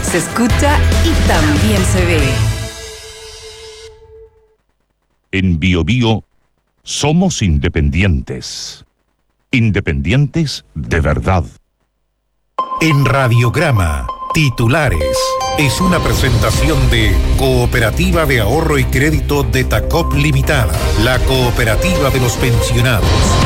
se escucha y también se ve. En BioBio somos independientes. Independientes de verdad. En Radiograma, titulares. Es una presentación de Cooperativa de Ahorro y Crédito de Tacop Limitada, la cooperativa de los pensionados.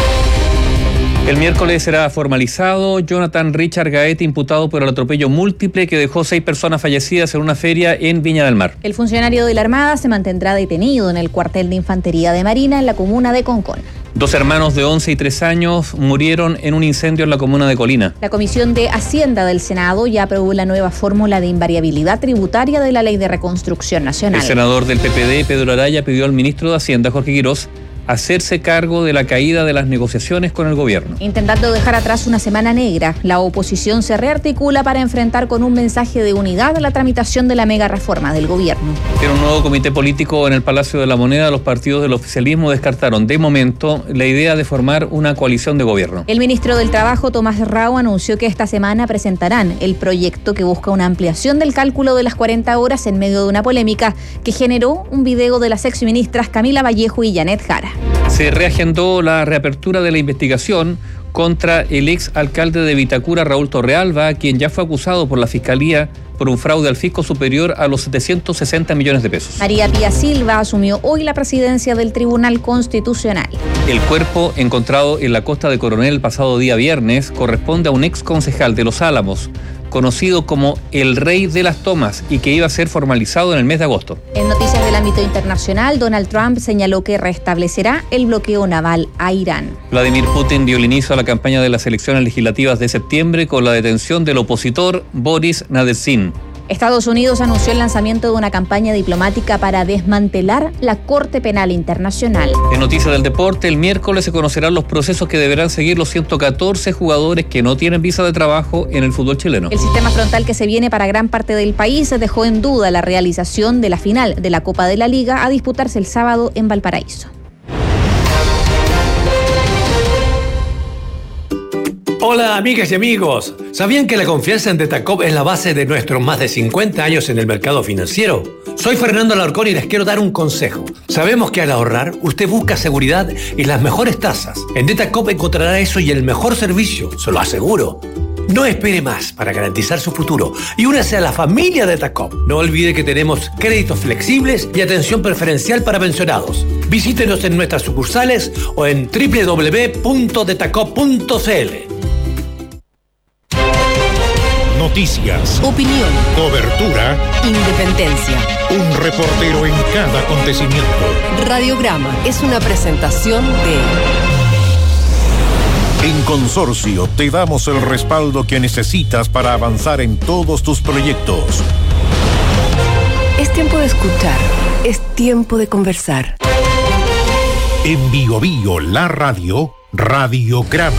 El miércoles será formalizado Jonathan Richard Gaete, imputado por el atropello múltiple que dejó 6 personas fallecidas en una feria en Viña del Mar. El funcionario de la Armada se mantendrá detenido en el cuartel de Infantería de Marina en la comuna de Concón. 2 hermanos de 11 y 3 años murieron en un incendio en la comuna de Colina. La Comisión de Hacienda del Senado ya aprobó la nueva fórmula de invariabilidad tributaria de la Ley de Reconstrucción Nacional. El senador del PPD, Pedro Araya, pidió al ministro de Hacienda, Jorge Quirós, hacerse cargo de la caída de las negociaciones con el gobierno. Intentando dejar atrás una semana negra, la oposición se rearticula para enfrentar con un mensaje de unidad la tramitación de la mega reforma del gobierno. En un nuevo comité político en el Palacio de la Moneda, los partidos del oficialismo descartaron de momento la idea de formar una coalición de gobierno. El ministro del Trabajo, Tomás Rao, anunció que esta semana presentarán el proyecto que busca una ampliación del cálculo de las 40 horas en medio de una polémica que generó un video de las exministras Camila Vallejo y Janet Jara. Se reagendó la reapertura de la investigación contra el ex alcalde de Vitacura, Raúl Torrealba, quien ya fue acusado por la Fiscalía por un fraude al fisco superior a los 760 millones de pesos. María Pía Silva asumió hoy la presidencia del Tribunal Constitucional. El cuerpo encontrado en la costa de Coronel el pasado día viernes corresponde a un ex concejal de Los Álamos, conocido como el Rey de las Tomas y que iba a ser formalizado en el mes de agosto. En noticias del ámbito internacional, Donald Trump señaló que restablecerá el bloqueo naval a Irán. Vladimir Putin dio el inicio a la campaña de las elecciones legislativas de septiembre con la detención del opositor Boris Nadezhdin. Estados Unidos anunció el lanzamiento de una campaña diplomática para desmantelar la Corte Penal Internacional. En noticias del deporte, el miércoles se conocerán los procesos que deberán seguir los 114 jugadores que no tienen visa de trabajo en el fútbol chileno. El sistema frontal que se viene para gran parte del país dejó en duda la realización de la final de la Copa de la Liga a disputarse el sábado en Valparaíso. Hola amigas y amigos, ¿sabían que la confianza en Detacop es la base de nuestros más de 50 años en el mercado financiero? Soy Fernando Alarcón y les quiero dar un consejo. Sabemos que al ahorrar, usted busca seguridad y las mejores tasas. En Detacop encontrará eso y el mejor servicio, se lo aseguro. No espere más para garantizar su futuro y únase a la familia de Detacop. No olvide que tenemos créditos flexibles y atención preferencial para pensionados. Visítenos en nuestras sucursales o en www.detacop.cl. Noticias, Opinión, cobertura, independencia. un reportero en cada acontecimiento. Radiograma es una presentación de... En Consorcio te damos el respaldo que necesitas para avanzar en todos tus proyectos. Es tiempo de escuchar, es tiempo de conversar. En BioBio, la radio, Radiograma.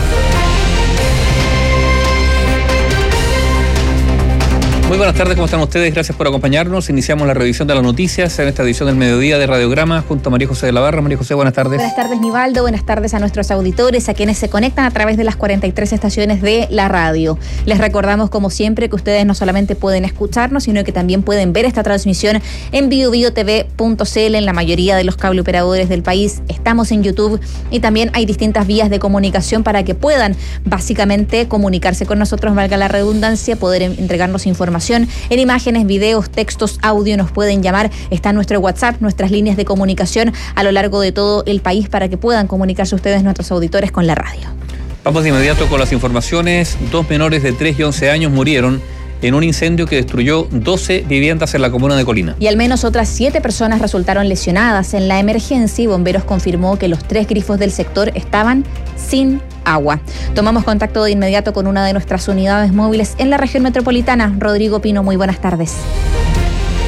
Muy buenas tardes, ¿cómo están ustedes? Gracias por acompañarnos. Iniciamos la revisión de las noticias en esta edición del mediodía de Radiograma junto a María José de la Barra. María José, buenas tardes. Buenas tardes, Nivaldo. Buenas tardes a nuestros auditores, a quienes se conectan a través de las 43 estaciones de la radio. Les recordamos, como siempre, que ustedes no solamente pueden escucharnos, sino que también pueden ver esta transmisión en biobiotv.cl en la mayoría de los cable operadores del país. Estamos en YouTube y también hay distintas vías de comunicación para que puedan, básicamente, comunicarse con nosotros, valga la redundancia, poder entregarnos información en imágenes, videos, textos, audio. Nos pueden llamar, está nuestro WhatsApp, nuestras líneas de comunicación a lo largo de todo el país para que puedan comunicarse ustedes, nuestros auditores, con la radio. Vamos de inmediato con las informaciones. 2 menores de 3 y 11 años murieron en un incendio que destruyó 12 viviendas en la comuna de Colina. Y al menos otras 7 personas resultaron lesionadas en la emergencia y Bomberos confirmó que los 3 grifos del sector estaban sin agua. Tomamos contacto de inmediato con una de nuestras unidades móviles en la región metropolitana. Rodrigo Pino, muy buenas tardes.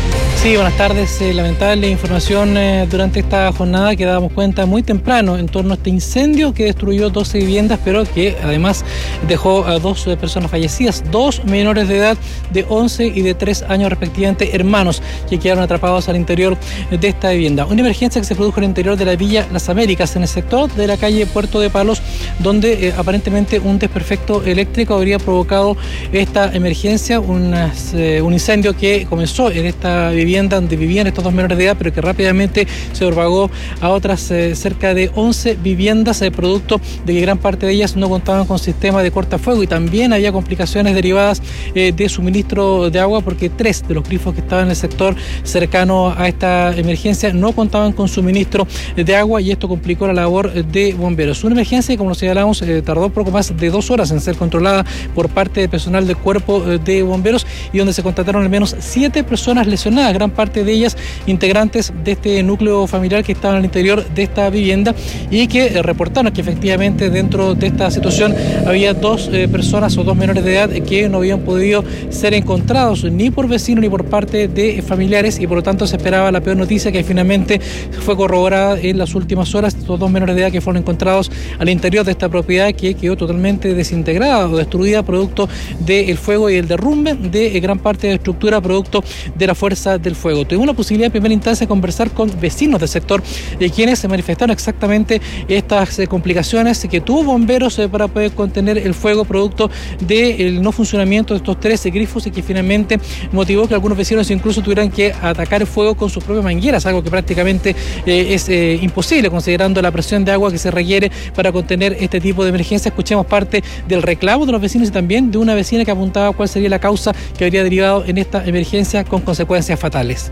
Sí, buenas tardes. Lamentable información durante esta jornada que dábamos cuenta muy temprano en torno a este incendio que destruyó 12 viviendas, pero que además dejó a 2 personas fallecidas, 2 menores de edad de 11 y de 3 años respectivamente, hermanos, que quedaron atrapados al interior de esta vivienda. Una emergencia que se produjo en el interior de la Villa Las Américas, en el sector de la calle Puerto de Palos, donde aparentemente un desperfecto eléctrico habría provocado esta emergencia, un incendio que comenzó en esta vivienda donde vivían estos 2 menores de edad, pero que rápidamente se propagó a otras cerca de 11 viviendas, producto de que gran parte de ellas no contaban con sistema de cortafuego, y también había complicaciones derivadas de suministro de agua, porque 3 de los grifos que estaban en el sector cercano a esta emergencia no contaban con suministro de agua, y esto complicó la labor de bomberos. Una emergencia que, como lo señalamos, tardó poco más de 2 horas en ser controlada por parte del personal del cuerpo de bomberos, y donde se constataron al menos 7 personas lesionadas, gran parte de ellas integrantes de este núcleo familiar que estaban al interior de esta vivienda, y que reportaron que efectivamente dentro de esta situación había 2 personas o 2 menores de edad que no habían podido ser encontrados ni por vecinos ni por parte de familiares, y por lo tanto se esperaba la peor noticia, que finalmente fue corroborada en las últimas horas. Estos 2 menores de edad que fueron encontrados al interior de esta propiedad, que quedó totalmente desintegrada o destruida producto del fuego y el derrumbe de gran parte de la estructura producto de la fuerza del fuego. Tuvimos la posibilidad en primera instancia de conversar con vecinos del sector, quienes se manifestaron exactamente estas complicaciones que tuvo bomberos para poder contener el fuego producto del no funcionamiento de estos 13 grifos, y que finalmente motivó que algunos vecinos incluso tuvieran que atacar el fuego con sus propias mangueras, algo que prácticamente es imposible considerando la presión de agua que se requiere para contener este tipo de emergencia. Escuchemos parte del reclamo de los vecinos y también de una vecina que apuntaba cuál sería la causa que habría derivado en esta emergencia con consecuencias fatales.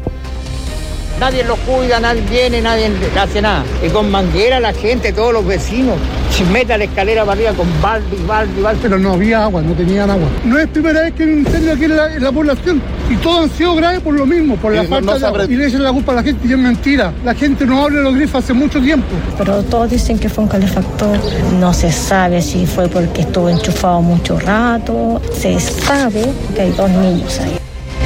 Nadie los cuida, nadie viene, nadie hace nada. Y con manguera la gente, todos los vecinos, se mete a la escalera para arriba con balde. Pero no había agua, no tenían agua. No es primera vez que hay un incendio aquí en la población, y todos han sido graves por lo mismo, por la falta de agua. Y le echan la culpa a la gente, y es mentira. La gente no abre los grifos hace mucho tiempo. Pero todos dicen que fue un calefactor. No se sabe si fue porque estuvo enchufado mucho rato. Se sabe que hay 2 niños ahí.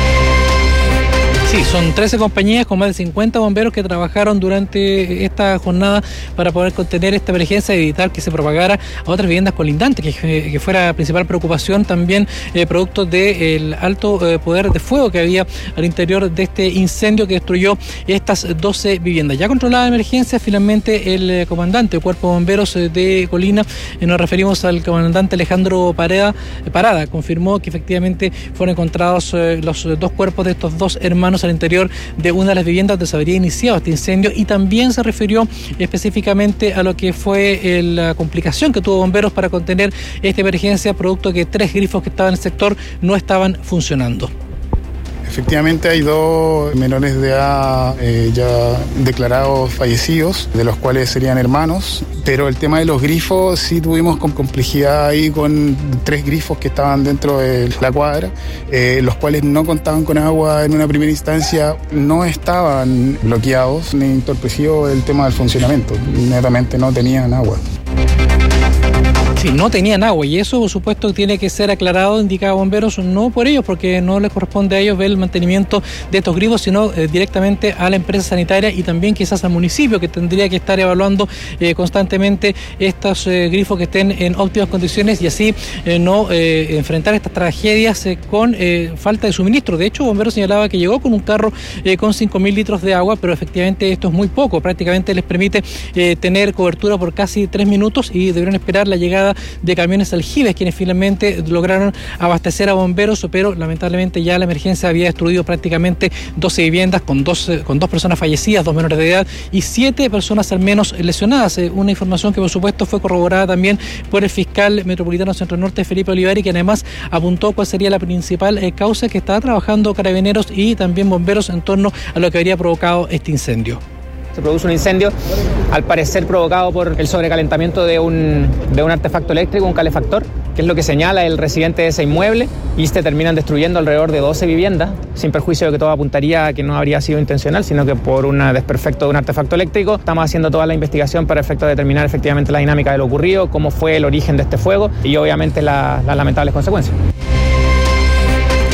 Sí, son 13 compañías con más de 50 bomberos que trabajaron durante esta jornada para poder contener esta emergencia y evitar que se propagara a otras viviendas colindantes, que fuera la principal preocupación también producto del alto poder de fuego que había al interior de este incendio que destruyó estas 12 viviendas. Ya controlada la emergencia, finalmente el comandante del Cuerpo de Bomberos de Colina, nos referimos al comandante Alejandro Parada, confirmó que efectivamente fueron encontrados los 2 cuerpos de estos 2 hermanos al interior de una de las viviendas donde se habría iniciado este incendio, y también se refirió específicamente a lo que fue la complicación que tuvo bomberos para contener esta emergencia, producto que 3 grifos que estaban en el sector no estaban funcionando. Efectivamente hay 2 menores de edad ya declarados fallecidos, de los cuales serían hermanos, pero el tema de los grifos sí tuvimos con complejidad ahí con 3 grifos que estaban dentro de la cuadra, los cuales no contaban con agua en una primera instancia, no estaban bloqueados ni entorpecido el tema del funcionamiento, netamente no tenían agua. Sí, no tenían agua, y eso por supuesto tiene que ser aclarado, indicaba bomberos, no por ellos, porque no les corresponde a ellos ver el mantenimiento de estos grifos, sino directamente a la empresa sanitaria y también quizás al municipio, que tendría que estar evaluando constantemente estos grifos que estén en óptimas condiciones, y así no enfrentar estas tragedias con falta de suministro. De hecho, bomberos señalaba que llegó con un carro con 5.000 litros de agua, pero efectivamente esto es muy poco, prácticamente les permite tener cobertura por casi 3 minutos, y deberán esperar la llegada de camiones aljibes, quienes finalmente lograron abastecer a bomberos, pero lamentablemente ya la emergencia había destruido prácticamente 12 viviendas con 2 personas fallecidas, 2 menores de edad y 7 personas al menos lesionadas. Una información que por supuesto fue corroborada también por el fiscal metropolitano Centro Norte, Felipe Olivari, que además apuntó cuál sería la principal causa que estaba trabajando Carabineros y también bomberos en torno a lo que habría provocado este incendio. Se produce un incendio, al parecer provocado por el sobrecalentamiento de un artefacto eléctrico, un calefactor, que es lo que señala el residente de ese inmueble, y terminan destruyendo alrededor de 12 viviendas, sin perjuicio de que todo apuntaría a que no habría sido intencional, sino que por un desperfecto de un artefacto eléctrico. Estamos haciendo toda la investigación para efecto de determinar efectivamente la dinámica de lo ocurrido, cómo fue el origen de este fuego y obviamente las lamentables consecuencias.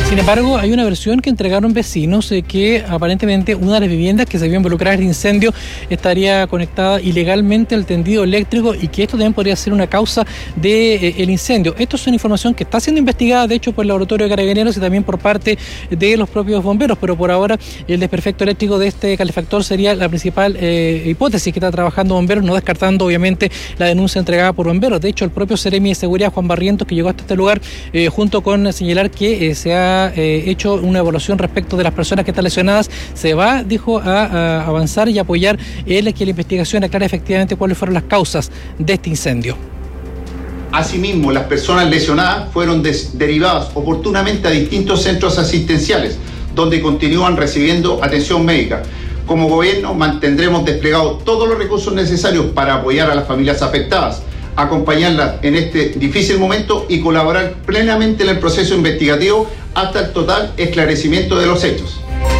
Sin embargo, hay una versión que entregaron vecinos que aparentemente una de las viviendas que se vio involucrada en el incendio estaría conectada ilegalmente al tendido eléctrico y que esto también podría ser una causa del incendio. Esto es una información que está siendo investigada, de hecho, por el Laboratorio de Carabineros y también por parte de los propios bomberos, pero por ahora el desperfecto eléctrico de este calefactor sería la principal hipótesis que está trabajando bomberos, no descartando obviamente la denuncia entregada por bomberos. De hecho, el propio Seremi de Seguridad, Juan Barrientos, que llegó hasta este lugar, junto con señalar que se ha hecho una evaluación respecto de las personas que están lesionadas, se va, dijo, a avanzar y apoyar que la investigación aclare efectivamente cuáles fueron las causas de este incendio. Asimismo, las personas lesionadas fueron derivadas oportunamente a distintos centros asistenciales, donde continúan recibiendo atención médica. Como gobierno mantendremos desplegados todos los recursos necesarios para apoyar a las familias afectadas, acompañarlas en este difícil momento y colaborar plenamente en el proceso investigativo hasta el total esclarecimiento de los hechos.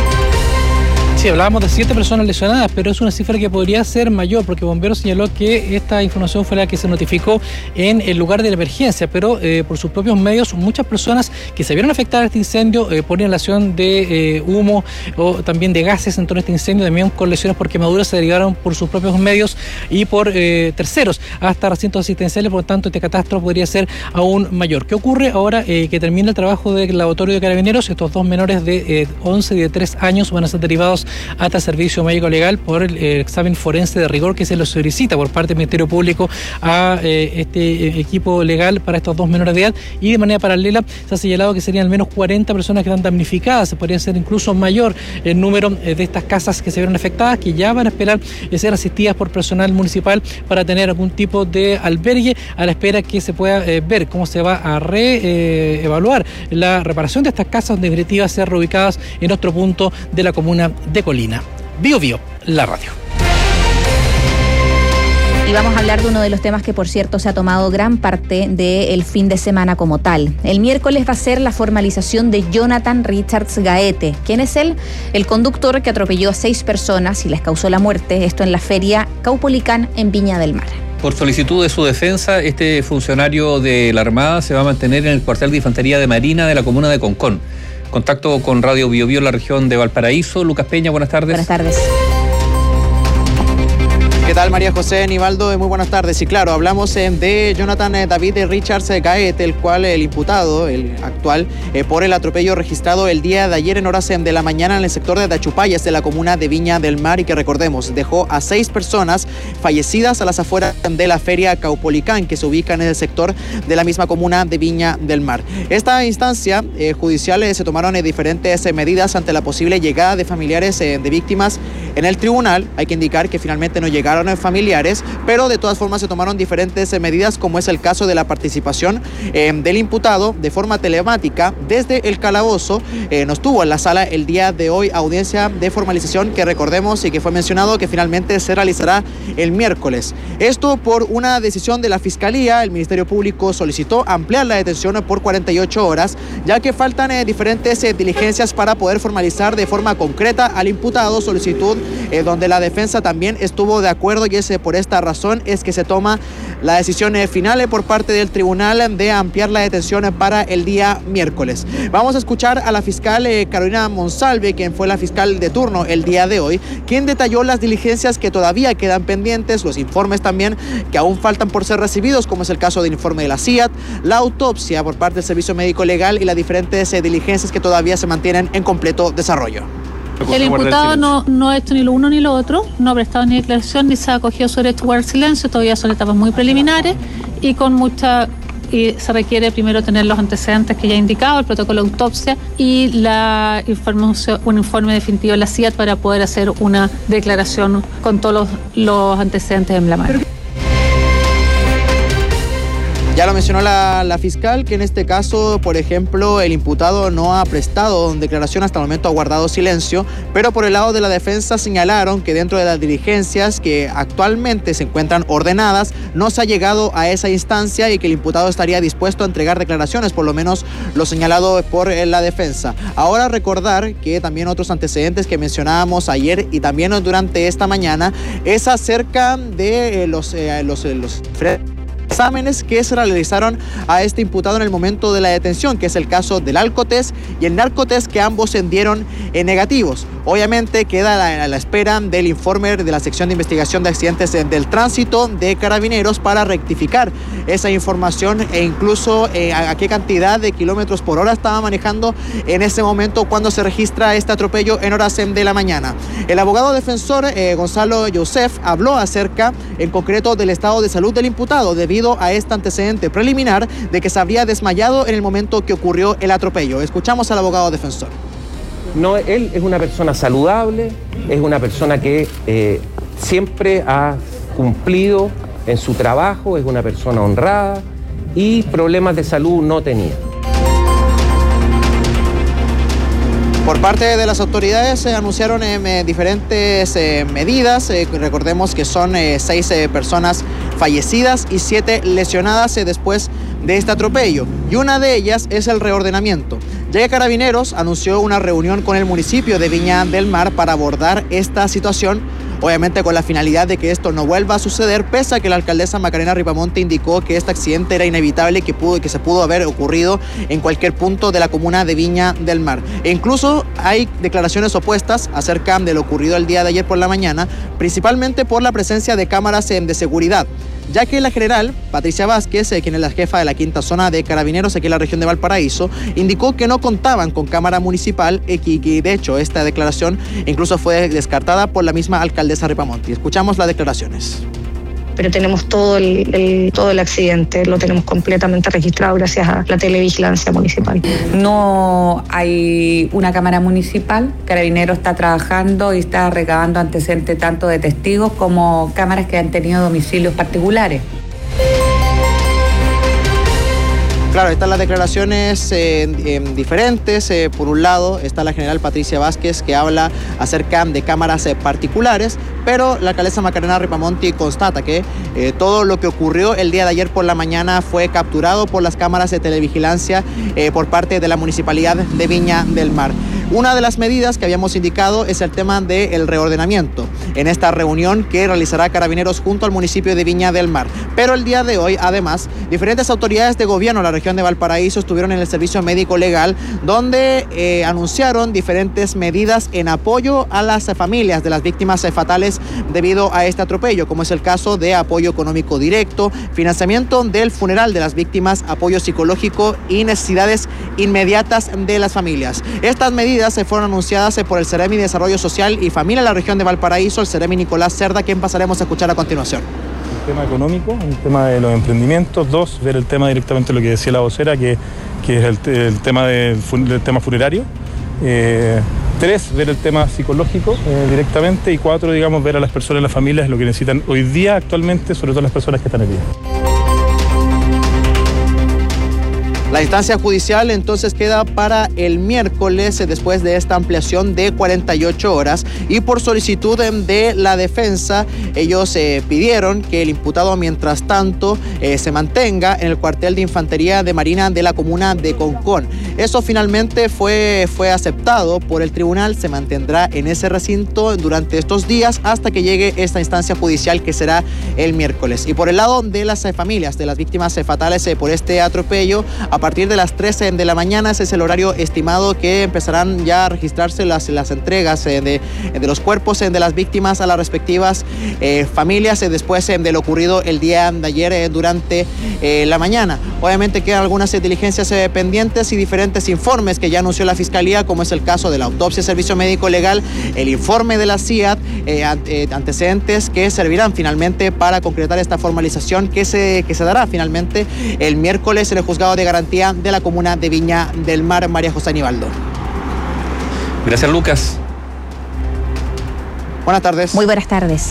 Sí, hablábamos de 7 personas lesionadas, pero es una cifra que podría ser mayor, porque Bomberos señaló que esta información fue la que se notificó en el lugar de la emergencia, pero por sus propios medios, muchas personas que se vieron afectadas a este incendio por inhalación de humo o también de gases en torno a este incendio, también con lesiones por quemaduras, se derivaron por sus propios medios y por terceros hasta recintos asistenciales. Por lo tanto, este catastro podría ser aún mayor. ¿Qué ocurre ahora que termina el trabajo del Laboratorio de Carabineros? Estos 2 menores de 11 y de 3 años van a ser derivados hasta servicio médico legal por el examen forense de rigor que se lo solicita por parte del Ministerio Público a este equipo legal para estos 2 menores de edad, y de manera paralela se ha señalado que serían al menos 40 personas que están damnificadas. Se podría ser incluso mayor el número de estas casas que se vieron afectadas, que ya van a esperar ser asistidas por personal municipal para tener algún tipo de albergue, a la espera que se pueda ver cómo se va a reevaluar la reparación de estas casas, en definitiva ser reubicadas en otro punto de la comuna de Colina. Bio Bio, la radio. Y vamos a hablar de uno de los temas que, por cierto, se ha tomado gran parte del fin de semana como tal. El miércoles va a ser la formalización de Jonathan Richards Gaete. ¿Quién es él? El conductor que atropelló a 6 personas y les causó la muerte, esto en la feria Caupolicán en Viña del Mar. Por solicitud de su defensa, este funcionario de la Armada se va a mantener en el cuartel de Infantería de Marina de la comuna de Concón. Contacto con Radio Bio Bio en la región de Valparaíso. Lucas Peña, buenas tardes. Buenas tardes. ¿Qué tal, María José, Nivaldo? Muy buenas tardes. Y claro, hablamos de Jonathan David Richards Gaete, el cual el imputado, el actual, por el atropello registrado el día de ayer en horas de la mañana en el sector de Tachupayas de la comuna de Viña del Mar, y que recordemos, dejó a 6 personas fallecidas a las afueras de la feria Caupolicán, que se ubica en el sector de la misma comuna de Viña del Mar. Esta instancia judicial se tomaron diferentes medidas ante la posible llegada de familiares de víctimas en el tribunal. Hay que indicar que finalmente no llegaron familiares, pero de todas formas se tomaron diferentes medidas, como es el caso de la participación del imputado de forma telemática desde el calabozo. Nos tuvo en la sala el día de hoy audiencia de formalización, que recordemos y que fue mencionado que finalmente se realizará el miércoles. Esto por una decisión de la Fiscalía. El Ministerio Público solicitó ampliar la detención por 48 horas, ya que faltan diferentes diligencias para poder formalizar de forma concreta al imputado, solicitud donde la defensa también estuvo de acuerdo, y es por esta razón es que se toma la decisión final por parte del tribunal de ampliar la detención para el día miércoles. Vamos a escuchar a la fiscal Carolina Monsalve, quien fue la fiscal de turno el día de hoy, quien detalló las diligencias que todavía quedan pendientes, los informes también que aún faltan por ser recibidos, como es el caso del informe de la CIAT, la autopsia por parte del Servicio Médico Legal y las diferentes diligencias que todavía se mantienen en completo desarrollo. El imputado no ha hecho ni lo uno ni lo otro, no ha prestado ni declaración ni se ha acogido su derecho a guardar silencio. Todavía son etapas muy preliminares y se requiere primero tener los antecedentes que ya he indicado, el protocolo de autopsia y un informe definitivo de la CIAT para poder hacer una declaración con todos los antecedentes en la mano. Ya lo mencionó la fiscal, que en este caso, por ejemplo, el imputado no ha prestado declaración, hasta el momento ha guardado silencio, pero por el lado de la defensa señalaron que dentro de las diligencias que actualmente se encuentran ordenadas, no se ha llegado a esa instancia y que el imputado estaría dispuesto a entregar declaraciones, por lo menos lo señalado por la defensa. Ahora recordar que también otros antecedentes que mencionábamos ayer y también durante esta mañana es acerca de los exámenes que se realizaron a este imputado en el momento de la detención, que es el caso del alcotest y el narcotest, que ambos dieron negativos. Obviamente queda a la espera del informe de la sección de investigación de accidentes del tránsito de Carabineros para rectificar esa información e incluso a qué cantidad de kilómetros por hora estaba manejando en ese momento cuando se registra este atropello en horas de la mañana. El abogado defensor Gonzalo Joseph habló acerca en concreto del estado de salud del imputado debido a este antecedente preliminar de que se habría desmayado en el momento que ocurrió el atropello. Escuchamos al abogado defensor. No, él es una persona saludable, es una persona que siempre ha cumplido en su trabajo, es una persona honrada y problemas de salud no tenía. Por parte de las autoridades se anunciaron diferentes medidas. Recordemos que son 6 personas fallecidas y 7 lesionadas después de este atropello. Y una de ellas es el reordenamiento. Ya que Carabineros anunció una reunión con el municipio de Viña del Mar para abordar esta situación, obviamente con la finalidad de que esto no vuelva a suceder, pese a que la alcaldesa Macarena Ripamonte indicó que este accidente era inevitable y que se pudo haber ocurrido en cualquier punto de la comuna de Viña del Mar. E incluso hay declaraciones opuestas acerca de lo ocurrido el día de ayer por la mañana, principalmente por la presencia de cámaras de seguridad, ya que la general Patricia Vázquez, quien es la jefa de la quinta zona de Carabineros aquí en la región de Valparaíso, indicó que no contaban con cámara municipal y de hecho esta declaración incluso fue descartada por la misma alcaldesa Ripamonte. Escuchamos las declaraciones. Pero tenemos todo el accidente, lo tenemos completamente registrado gracias a la televigilancia municipal. No hay una cámara municipal, Carabineros está trabajando y está recabando antecedentes tanto de testigos como cámaras que han tenido domicilios particulares. Claro, están las declaraciones diferentes. Por un lado está la general Patricia Vázquez, que habla acerca de cámaras particulares, pero la alcaldesa Macarena Ripamonte constata que todo lo que ocurrió el día de ayer por la mañana fue capturado por las cámaras de televigilancia por parte de la Municipalidad de Viña del Mar. Una de las medidas que habíamos indicado es el tema del reordenamiento en esta reunión que realizará Carabineros junto al municipio de Viña del Mar. Pero el día de hoy, además, diferentes autoridades de gobierno de la región de Valparaíso estuvieron en el servicio médico legal, donde anunciaron diferentes medidas en apoyo a las familias de las víctimas fatales debido a este atropello, como es el caso de apoyo económico directo, financiamiento del funeral de las víctimas, apoyo psicológico y necesidades inmediatas de las familias. Estas medidas se fueron anunciadas por el Ceremi de Desarrollo Social y Familia de la región de Valparaíso, el Ceremi Nicolás Cerda, quien pasaremos a escuchar a continuación. El tema económico, el tema de los emprendimientos. 2, ver el tema directamente lo que decía la vocera, que es el tema del tema funerario. 3, ver el tema psicológico directamente. Y 4, digamos, ver a las personas, las familias, lo que necesitan hoy día actualmente, sobre todo las personas que están heridas. La instancia judicial entonces queda para el miércoles después de esta ampliación de 48 horas y por solicitud de la defensa ellos pidieron que el imputado mientras tanto se mantenga en el cuartel de infantería de Marina de la comuna de Concón. Eso finalmente fue aceptado por el tribunal, se mantendrá en ese recinto durante estos días hasta que llegue esta instancia judicial que será el miércoles. Y por el lado de las familias de las víctimas fatales por este atropello, a partir de las 13 de la mañana, ese es el horario estimado que empezarán ya a registrarse las entregas de los cuerpos de las víctimas a las respectivas familias después de lo ocurrido el día de ayer durante la mañana. Obviamente quedan algunas diligencias pendientes y diferentes informes que ya anunció la Fiscalía, como es el caso de la autopsia, servicio médico legal, el informe de la CIAD, antecedentes que servirán finalmente para concretar esta formalización que se dará finalmente el miércoles en el juzgado de garantía de la comuna de Viña del Mar. María José Aníbaldo. Gracias, Lucas. Buenas tardes. Muy buenas tardes.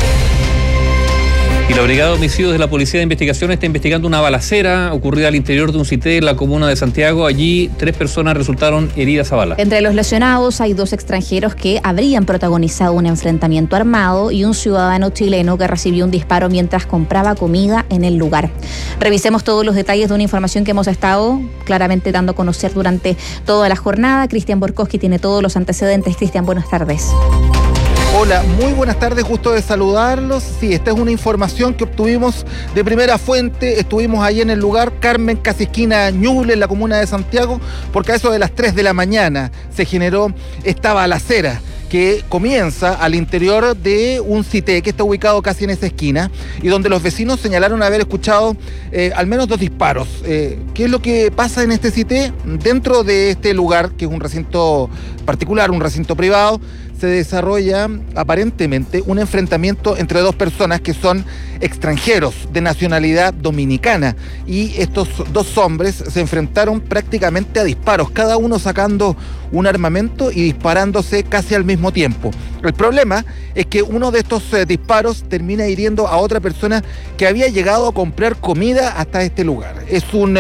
Y la Brigada de Homicidios de la Policía de Investigación está investigando una balacera ocurrida al interior de un CITE en la comuna de Santiago. Allí 3 personas resultaron heridas a bala. Entre los lesionados hay 2 extranjeros que habrían protagonizado un enfrentamiento armado y un ciudadano chileno que recibió un disparo mientras compraba comida en el lugar. Revisemos todos los detalles de una información que hemos estado claramente dando a conocer durante toda la jornada. Cristian Borkowski tiene todos los antecedentes. Cristian, buenas tardes. Hola, muy buenas tardes, gusto de saludarlos. Sí, esta es una información que obtuvimos de primera fuente. Estuvimos ahí en el lugar, Carmen, casi esquina Ñuble, en la comuna de Santiago, porque a eso de las 3 de la mañana se generó esta balacera que comienza al interior de un CITE que está ubicado casi en esa esquina y donde los vecinos señalaron haber escuchado al menos 2 disparos. ¿Qué es lo que pasa en este CITE? Dentro de este lugar, que es un recinto particular, un recinto privado, se desarrolla aparentemente un enfrentamiento entre 2 personas que son extranjeros de nacionalidad dominicana, y estos 2 hombres se enfrentaron prácticamente a disparos, cada uno sacando un armamento y disparándose casi al mismo tiempo. El problema es que uno de estos disparos termina hiriendo a otra persona que había llegado a comprar comida hasta este lugar. Es un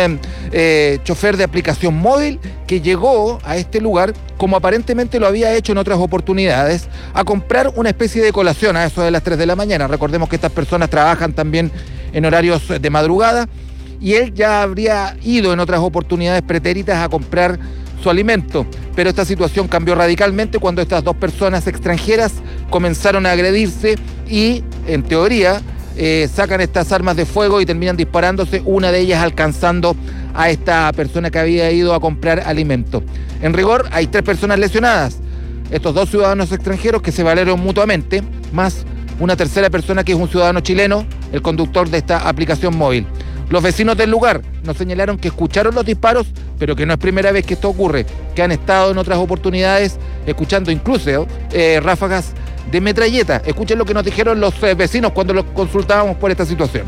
chofer de aplicación móvil que llegó a este lugar, como aparentemente lo había hecho en otras oportunidades, a comprar una especie de colación a eso de las 3 de la mañana. Recordemos que estas personas trabajan también en horarios de madrugada, y él ya habría ido en otras oportunidades pretéritas a comprar su alimento, pero esta situación cambió radicalmente cuando estas 2 personas extranjeras comenzaron a agredirse y, en teoría, sacan estas armas de fuego y terminan disparándose, una de ellas alcanzando a esta persona que había ido a comprar alimento. En rigor, hay 3 personas lesionadas, estos 2 ciudadanos extranjeros que se valieron mutuamente, más una tercera persona que es un ciudadano chileno, el conductor de esta aplicación móvil. Los vecinos del lugar nos señalaron que escucharon los disparos, pero que no es primera vez que esto ocurre, que han estado en otras oportunidades escuchando incluso ráfagas de metralleta. Escuchen lo que nos dijeron los vecinos cuando los consultábamos por esta situación.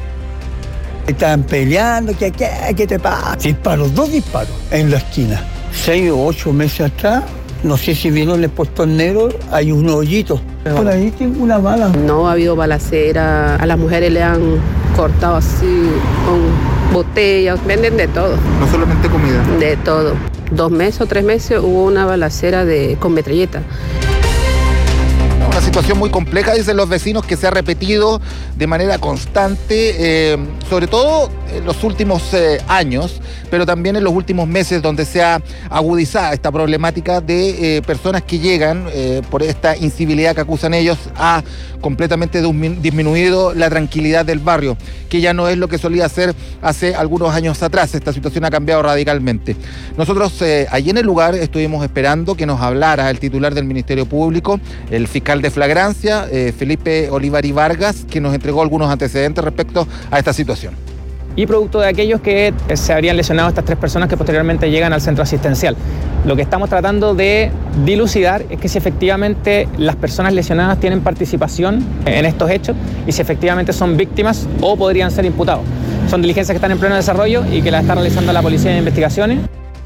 Estaban peleando, ¿qué te pasa? Disparos, 2 disparos en la esquina. 6 o 8 meses atrás, no sé si vieron el postón negro, hay un hoyito. Por ahí tengo una bala. No ha habido balacera, a las mujeres le han cortado así con botellas, venden de todo. No solamente comida. De todo. 2 meses o 3 meses hubo una balacera con metralleta. Una situación muy compleja, dicen los vecinos, que se ha repetido de manera constante, sobre todo en los últimos años, pero también en los últimos meses, donde se ha agudizado esta problemática de personas que llegan por esta incivilidad que acusan ellos, ha completamente disminuido la tranquilidad del barrio, que ya no es lo que solía ser hace algunos años atrás. Esta situación ha cambiado radicalmente. Nosotros allí en el lugar estuvimos esperando que nos hablara el titular del Ministerio Público, el fiscal de flagrancia, Felipe Olivari Vargas, que nos entregó algunos antecedentes respecto a esta situación. Y producto de aquellos que se habrían lesionado estas 3 personas que posteriormente llegan al centro asistencial. Lo que estamos tratando de dilucidar es que si efectivamente las personas lesionadas tienen participación en estos hechos y si efectivamente son víctimas o podrían ser imputados. Son diligencias que están en pleno desarrollo y que las está realizando la Policía de Investigaciones.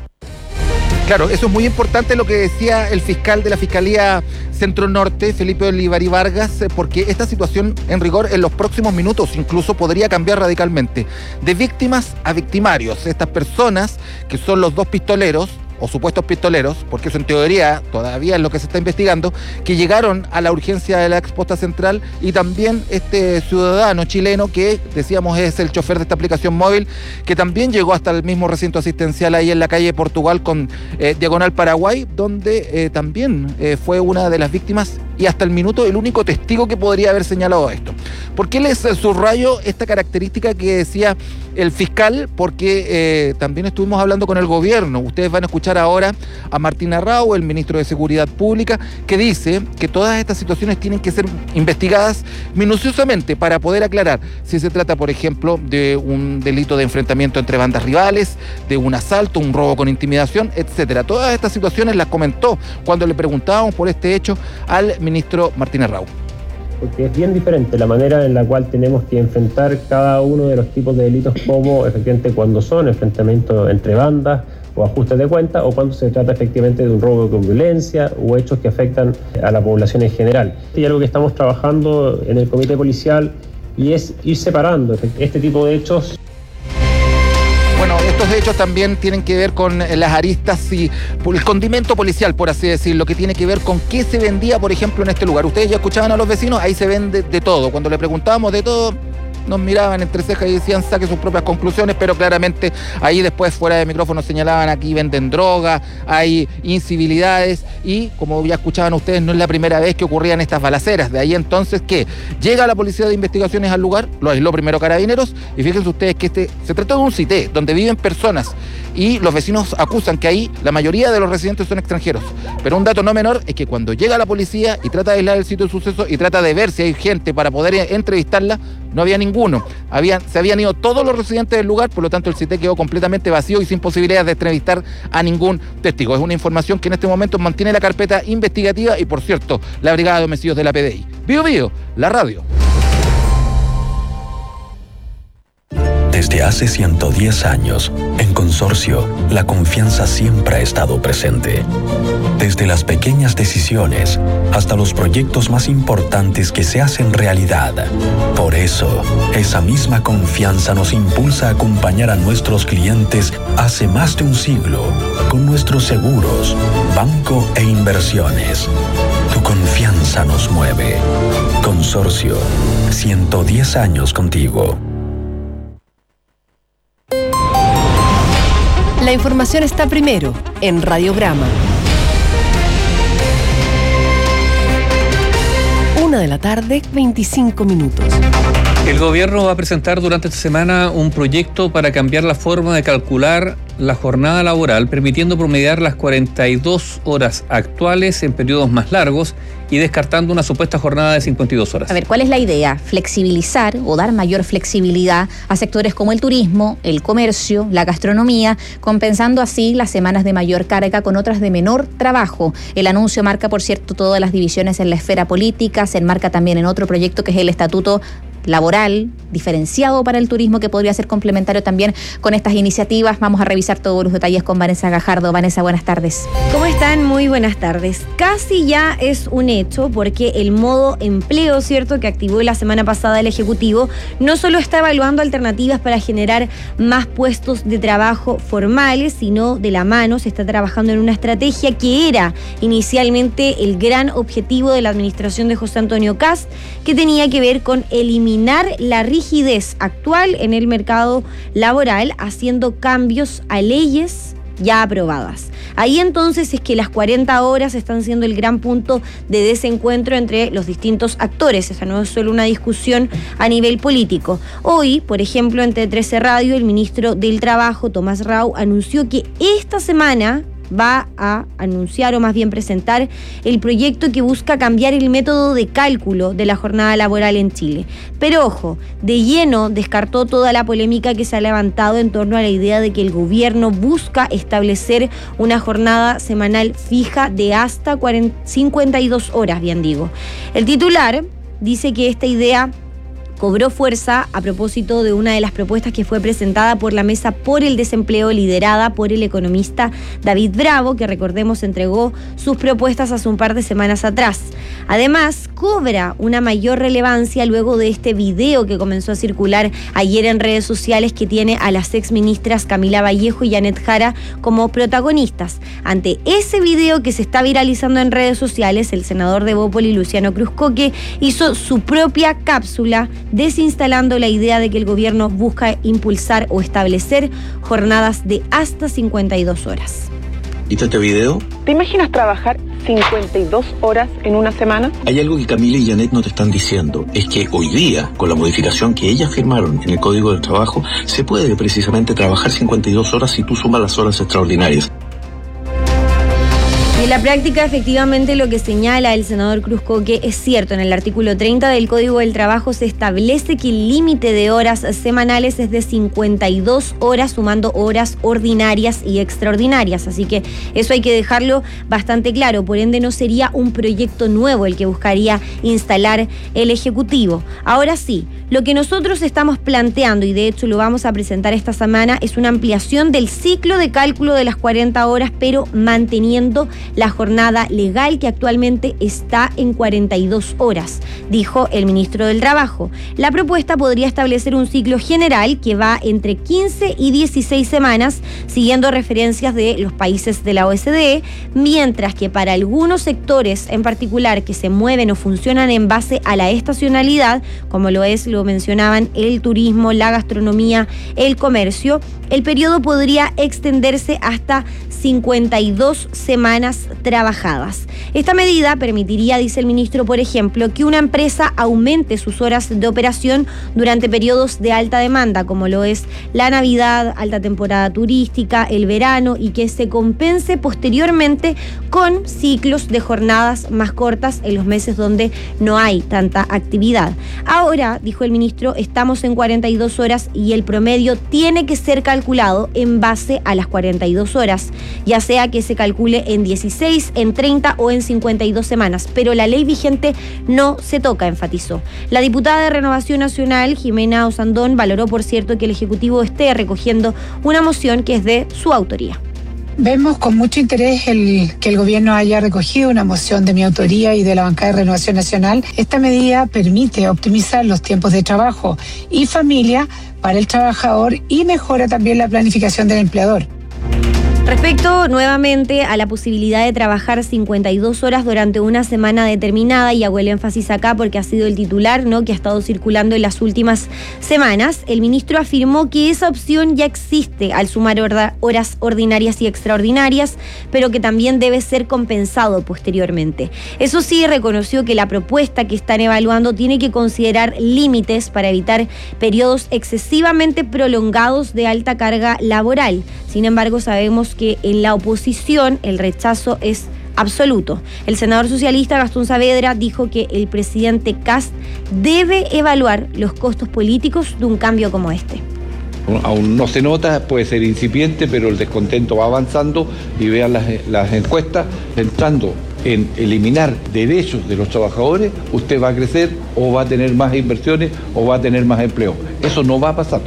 Claro, eso es muy importante lo que decía el fiscal de la Fiscalía Centro Norte, Felipe Olivari Vargas, porque esta situación, en rigor, en los próximos minutos incluso podría cambiar radicalmente. De víctimas a victimarios. Estas personas, que son los 2 pistoleros, o supuestos pistoleros, porque eso en teoría todavía es lo que se está investigando, que llegaron a la urgencia de la exposta central, y también este ciudadano chileno que, decíamos, es el chofer de esta aplicación móvil, que también llegó hasta el mismo recinto asistencial ahí en la calle Portugal con Diagonal Paraguay, donde también fue una de las víctimas y hasta el minuto el único testigo que podría haber señalado esto. ¿Por qué les subrayo esta característica que decía el fiscal? Porque también estuvimos hablando con el gobierno. Ustedes van a escuchar ahora a Martín Arrau, el ministro de Seguridad Pública, que dice que todas estas situaciones tienen que ser investigadas minuciosamente para poder aclarar si se trata, por ejemplo, de un delito de enfrentamiento entre bandas rivales, de un asalto, un robo con intimidación, etcétera. Todas estas situaciones las comentó cuando le preguntábamos por este hecho al ministro Martín Arrau. Porque es bien diferente la manera en la cual tenemos que enfrentar cada uno de los tipos de delitos, como efectivamente cuando son enfrentamientos entre bandas o ajustes de cuentas, o cuando se trata efectivamente de un robo con violencia o hechos que afectan a la población en general. Y algo que estamos trabajando en el comité policial y es ir separando este tipo de hechos. Bueno, estos hechos también tienen que ver con las aristas y el condimento policial, por así decirlo, que tiene que ver con qué se vendía, por ejemplo, en este lugar. Ustedes ya escuchaban a los vecinos, ahí se vende de todo. Cuando le preguntábamos de todo, nos miraban entre cejas y decían saque sus propias conclusiones, pero claramente ahí después fuera de micrófono señalaban aquí venden droga, hay incivilidades y como ya escuchaban ustedes no es la primera vez que ocurrían estas balaceras. De ahí entonces que llega la Policía de Investigaciones al lugar, lo aisló primero Carabineros y fíjense ustedes que se trató de un CITE donde viven personas y los vecinos acusan que ahí la mayoría de los residentes son extranjeros. Pero un dato no menor es que cuando llega la policía y trata de aislar el sitio de suceso y trata de ver si hay gente para poder entrevistarla, no había ninguno. Se habían ido todos los residentes del lugar, por lo tanto el CITE quedó completamente vacío y sin posibilidades de entrevistar a ningún testigo. Es una información que en este momento mantiene la carpeta investigativa y, por cierto, la Brigada de Homicidios de la PDI. Bio Bio, la radio. Desde hace 110 años, en Consorcio, la confianza siempre ha estado presente. Desde las pequeñas decisiones hasta los proyectos más importantes que se hacen realidad. Por eso, esa misma confianza nos impulsa a acompañar a nuestros clientes hace más de un siglo con nuestros seguros, banco e inversiones. Tu confianza nos mueve. Consorcio, 110 años contigo. La información está primero en Radiograma. 1:25 p.m. El gobierno va a presentar durante esta semana un proyecto para cambiar la forma de calcular la jornada laboral, permitiendo promediar las 42 horas actuales en periodos más largos y descartando una supuesta jornada de 52 horas. A ver, ¿cuál es la idea? Flexibilizar o dar mayor flexibilidad a sectores como el turismo, el comercio, la gastronomía, compensando así las semanas de mayor carga con otras de menor trabajo. El anuncio marca, por cierto, todas las divisiones en la esfera política, se enmarca también en otro proyecto que es el Estatuto Laboral diferenciado para el turismo, que podría ser complementario también con estas iniciativas. Vamos a revisar todos los detalles con Vanessa Gajardo. Vanessa, buenas tardes. ¿Cómo están? Muy buenas tardes. Casi ya es un hecho porque el modo empleo, ¿cierto?, que activó la semana pasada el Ejecutivo, no solo está evaluando alternativas para generar más puestos de trabajo formales, sino de la mano se está trabajando en una estrategia que era inicialmente el gran objetivo de la administración de José Antonio Kast, que tenía que ver con eliminar la rigidez actual en el mercado laboral, haciendo cambios a leyes ya aprobadas. Ahí entonces es que las 40 horas están siendo el gran punto de desencuentro entre los distintos actores. Esa no es solo una discusión a nivel político. Hoy, por ejemplo, en T13 Radio, el ministro del Trabajo, Tomás Rau, anunció que esta semana va a anunciar o más bien presentar el proyecto que busca cambiar el método de cálculo de la jornada laboral en Chile. Pero ojo, de lleno descartó toda la polémica que se ha levantado en torno a la idea de que el gobierno busca establecer una jornada semanal fija de hasta 52 horas, bien digo. El titular dice que esta idea cobró fuerza a propósito de una de las propuestas que fue presentada por la Mesa por el Desempleo, liderada por el economista David Bravo, que recordemos entregó sus propuestas hace un par de semanas atrás. Además, cobra una mayor relevancia luego de este video que comenzó a circular ayer en redes sociales, que tiene a las exministras Camila Vallejo y Janet Jara como protagonistas. Ante ese video que se está viralizando en redes sociales, el senador de Bópoli, Luciano Cruzcoque, hizo su propia cápsula desinstalando la idea de que el gobierno busca impulsar o establecer jornadas de hasta 52 horas. ¿Viste este video? ¿Te imaginas trabajar 52 horas en una semana? Hay algo que Camila y Janet no te están diciendo, es que hoy día, con la modificación que ellas firmaron en el Código del Trabajo, se puede precisamente trabajar 52 horas si tú sumas las horas extraordinarias. Y en la práctica, efectivamente, lo que señala el senador Cruzcoque es cierto. En el artículo 30 del Código del Trabajo se establece que el límite de horas semanales es de 52 horas, sumando horas ordinarias y extraordinarias. Así que eso hay que dejarlo bastante claro. Por ende, no sería un proyecto nuevo el que buscaría instalar el Ejecutivo. Ahora sí, lo que nosotros estamos planteando, y de hecho lo vamos a presentar esta semana, es una ampliación del ciclo de cálculo de las 40 horas, pero manteniendo la jornada legal que actualmente está en 42 horas, dijo el ministro del Trabajo. La propuesta podría establecer un ciclo general que va entre 15 y 16 semanas, siguiendo referencias de los países de la OCDE, mientras que para algunos sectores en particular que se mueven o funcionan en base a la estacionalidad, como lo mencionaban, el turismo, la gastronomía, el comercio, el periodo podría extenderse hasta 52 semanas trabajadas. Esta medida permitiría, dice el ministro, por ejemplo, que una empresa aumente sus horas de operación durante periodos de alta demanda, como lo es la Navidad, alta temporada turística, el verano, y que se compense posteriormente con ciclos de jornadas más cortas en los meses donde no hay tanta actividad. Ahora, dijo el ministro, estamos en 42 horas y el promedio tiene que ser calculado en base a las 42 horas, ya sea que se calcule en 16, en 30 o en 52 semanas, pero la ley vigente no se toca, enfatizó. La diputada de Renovación Nacional, Jimena Osandón, valoró, por cierto, que el Ejecutivo esté recogiendo una moción que es de su autoría. Vemos con mucho interés que el gobierno haya recogido una moción de mi autoría y de la bancada de Renovación Nacional. Esta medida permite optimizar los tiempos de trabajo y familia para el trabajador y mejora también la planificación del empleador. Respecto nuevamente a la posibilidad de trabajar 52 horas durante una semana determinada, y hago el énfasis acá porque ha sido el titular, ¿no?, que ha estado circulando en las últimas semanas, el ministro afirmó que esa opción ya existe al sumar horas ordinarias y extraordinarias, pero que también debe ser compensado posteriormente. Eso sí, reconoció que la propuesta que están evaluando tiene que considerar límites para evitar periodos excesivamente prolongados de alta carga laboral. Sin embargo, sabemos que en la oposición el rechazo es absoluto. El senador socialista Gastón Saavedra dijo que el presidente Kast debe evaluar los costos políticos de un cambio como este. Aún no se nota, puede ser incipiente, pero el descontento va avanzando y vean las encuestas, entrando en eliminar derechos de los trabajadores, usted va a crecer o va a tener más inversiones o va a tener más empleo. Eso no va a pasar.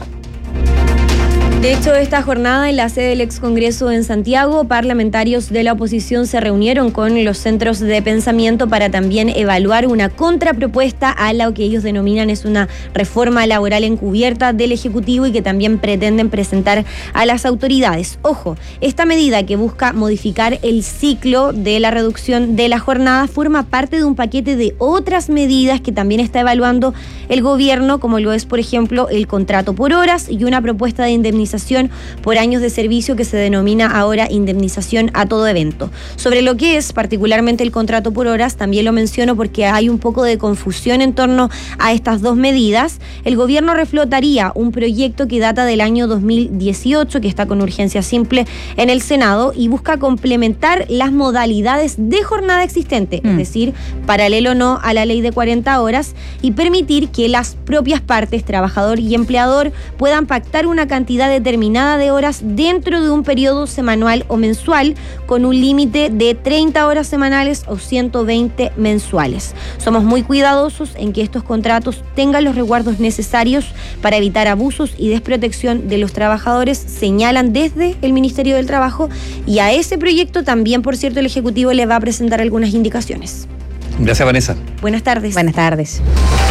De hecho, esta jornada en la sede del Excongreso en Santiago, parlamentarios de la oposición se reunieron con los centros de pensamiento para también evaluar una contrapropuesta a lo que ellos denominan es una reforma laboral encubierta del Ejecutivo y que también pretenden presentar a las autoridades. Ojo, esta medida que busca modificar el ciclo de la reducción de la jornada forma parte de un paquete de otras medidas que también está evaluando el gobierno, como lo es, por ejemplo, el contrato por horas y una propuesta de indemnización por años de servicio que se denomina ahora indemnización a todo evento. Sobre lo que es particularmente el contrato por horas, también lo menciono porque hay un poco de confusión en torno a estas dos medidas. El gobierno reflotaría un proyecto que data del año 2018, que está con urgencia simple en el Senado y busca complementar las modalidades de jornada existente, es decir, paralelo no a la ley de 40 horas, y permitir que las propias partes, trabajador y empleador, puedan pactar una cantidad determinada de horas dentro de un periodo semanal o mensual con un límite de 30 horas semanales o 120 mensuales. Somos muy cuidadosos en que estos contratos tengan los resguardos necesarios para evitar abusos y desprotección de los trabajadores, señalan desde el Ministerio del Trabajo, y a ese proyecto también, por cierto, el Ejecutivo le va a presentar algunas indicaciones. Gracias, Vanessa. Buenas tardes. Buenas tardes.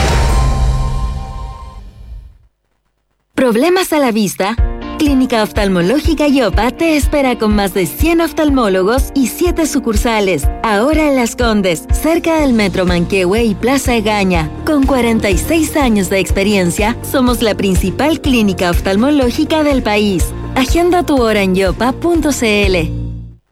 ¿Problemas a la vista? Clínica Oftalmológica Yopa te espera con más de 100 oftalmólogos y 7 sucursales. Ahora en Las Condes, cerca del Metro Manquehue y Plaza Egaña. Con 46 años de experiencia, somos la principal clínica oftalmológica del país. Agenda tu hora en yopa.cl.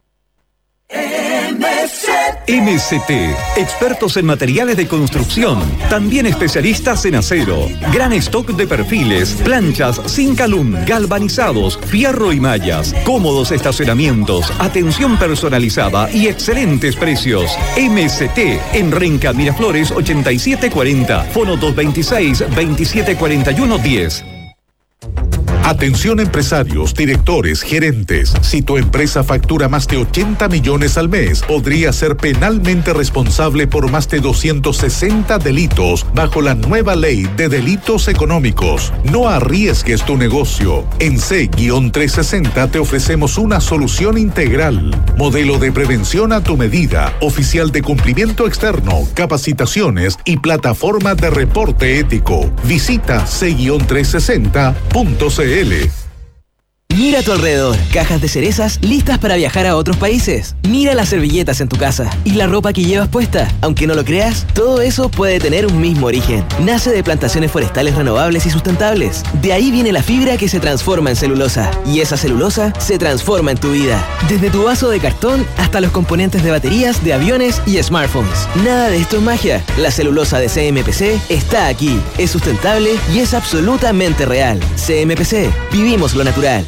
MCT, expertos en materiales de construcción, también especialistas en acero, gran stock de perfiles, planchas, Zinc-Alum, galvanizados, fierro y mallas, cómodos estacionamientos, atención personalizada y excelentes precios. MCT, en Renca Miraflores 8740, fono 226-2741-10. Atención empresarios, directores, gerentes. Si tu empresa factura más de 80 millones al mes, podría ser penalmente responsable por más de 260 delitos bajo la nueva ley de delitos económicos. No arriesgues tu negocio. En C-360 te ofrecemos una solución integral. Modelo de prevención a tu medida, oficial de cumplimiento externo, capacitaciones y plataforma de reporte ético. Visita C-360.cl. Mira a tu alrededor, cajas de cerezas listas para viajar a otros países. Mira las servilletas en tu casa y la ropa que llevas puesta. Aunque no lo creas, todo eso puede tener un mismo origen. Nace de plantaciones forestales renovables y sustentables. De ahí viene la fibra que se transforma en celulosa. Y esa celulosa se transforma en tu vida. Desde tu vaso de cartón hasta los componentes de baterías, de aviones y smartphones. Nada de esto es magia. La celulosa de CMPC está aquí. Es sustentable y es absolutamente real. CMPC. Vivimos lo natural.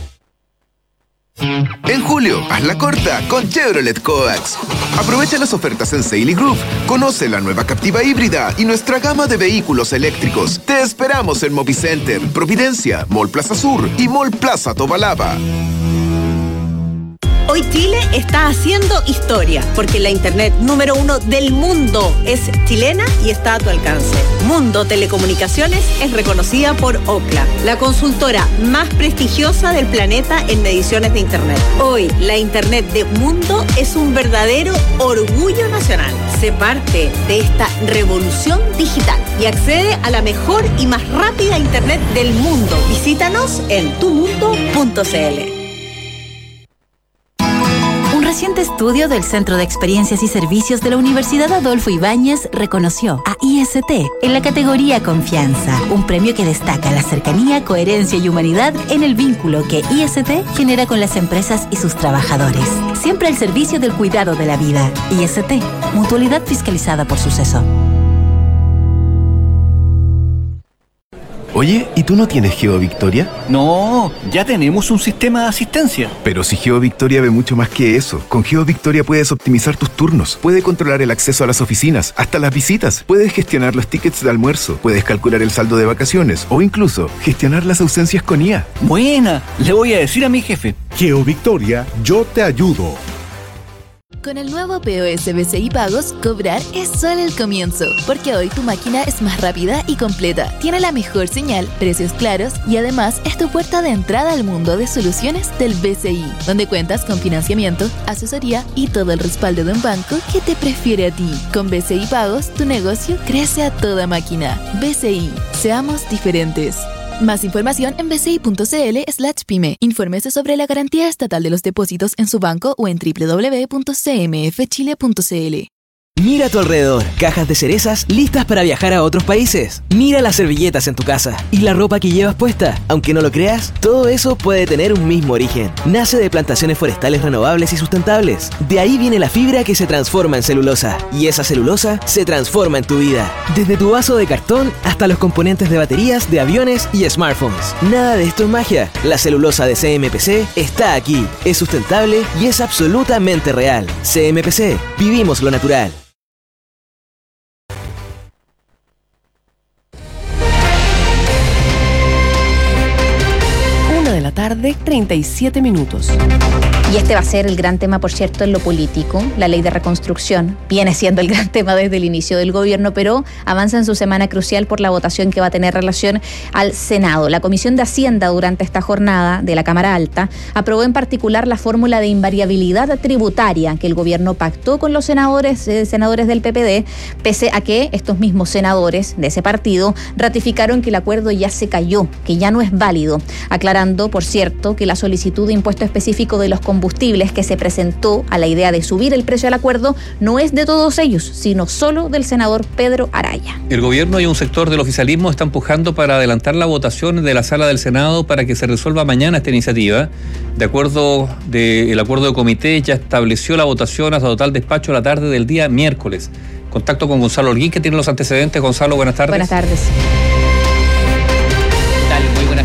En julio, hazla corta con Chevrolet Coax. Aprovecha las ofertas en Sale y Group. Conoce la nueva Captiva híbrida y nuestra gama de vehículos eléctricos. Te esperamos en Movicenter, Providencia, Mall Plaza Sur y Mall Plaza Tobalaba. Hoy Chile está haciendo historia, porque la internet número 1 del mundo es chilena y está a tu alcance. Mundo Telecomunicaciones es reconocida por Ookla, la consultora más prestigiosa del planeta en mediciones de internet. Hoy, la internet de Mundo es un verdadero orgullo nacional. Sé parte de esta revolución digital y accede a la mejor y más rápida internet del mundo. Visítanos en tumundo.cl. Un reciente estudio del Centro de Experiencias y Servicios de la Universidad Adolfo Ibáñez reconoció a IST en la categoría Confianza, un premio que destaca la cercanía, coherencia y humanidad en el vínculo que IST genera con las empresas y sus trabajadores. Siempre al servicio del cuidado de la vida. IST, mutualidad fiscalizada por Suceso. Oye, ¿y tú no tienes GeoVictoria? No, ya tenemos un sistema de asistencia. Pero si GeoVictoria ve mucho más que eso. Con GeoVictoria puedes optimizar tus turnos, puedes controlar el acceso a las oficinas, hasta las visitas, puedes gestionar los tickets de almuerzo, puedes calcular el saldo de vacaciones o incluso gestionar las ausencias con IA. Buena, le voy a decir a mi jefe. GeoVictoria, yo te ayudo. Con el nuevo POS BCI Pagos, cobrar es solo el comienzo, porque hoy tu máquina es más rápida y completa, tiene la mejor señal, precios claros y además es tu puerta de entrada al mundo de soluciones del BCI, donde cuentas con financiamiento, asesoría y todo el respaldo de un banco que te prefiere a ti. Con BCI Pagos, tu negocio crece a toda máquina. BCI, seamos diferentes. Más información en bci.cl/pyme. Infórmese sobre la garantía estatal de los depósitos en su banco o en www.cmfchile.cl. Mira a tu alrededor, cajas de cerezas listas para viajar a otros países. Mira las servilletas en tu casa y la ropa que llevas puesta. Aunque no lo creas, todo eso puede tener un mismo origen. Nace de plantaciones forestales renovables y sustentables. De ahí viene la fibra que se transforma en celulosa. Y esa celulosa se transforma en tu vida. Desde tu vaso de cartón hasta los componentes de baterías, de aviones y smartphones. Nada de esto es magia. La celulosa de CMPC está aquí. Es sustentable y es absolutamente real. CMPC. Vivimos lo natural. 37 minutos. Y este va a ser el gran tema, por cierto, en lo político. La ley de reconstrucción viene siendo el gran tema desde el inicio del gobierno, pero avanza en su semana crucial por la votación que va a tener relación al Senado. La Comisión de Hacienda, durante esta jornada de la Cámara Alta, aprobó en particular la fórmula de invariabilidad tributaria que el gobierno pactó con los senadores del PPD, pese a que estos mismos senadores de ese partido ratificaron que el acuerdo ya se cayó, que ya no es válido, aclarando, por cierto, que la solicitud de impuesto específico de los combustibles que se presentó a la idea de subir el precio al acuerdo no es de todos ellos, sino solo del senador Pedro Araya. El gobierno y un sector del oficialismo está empujando para adelantar la votación de la sala del Senado para que se resuelva mañana esta iniciativa. El acuerdo de comité ya estableció la votación hasta total despacho la tarde del día miércoles. Contacto con Gonzalo Holguín, que tiene los antecedentes. Gonzalo, buenas tardes. Buenas tardes.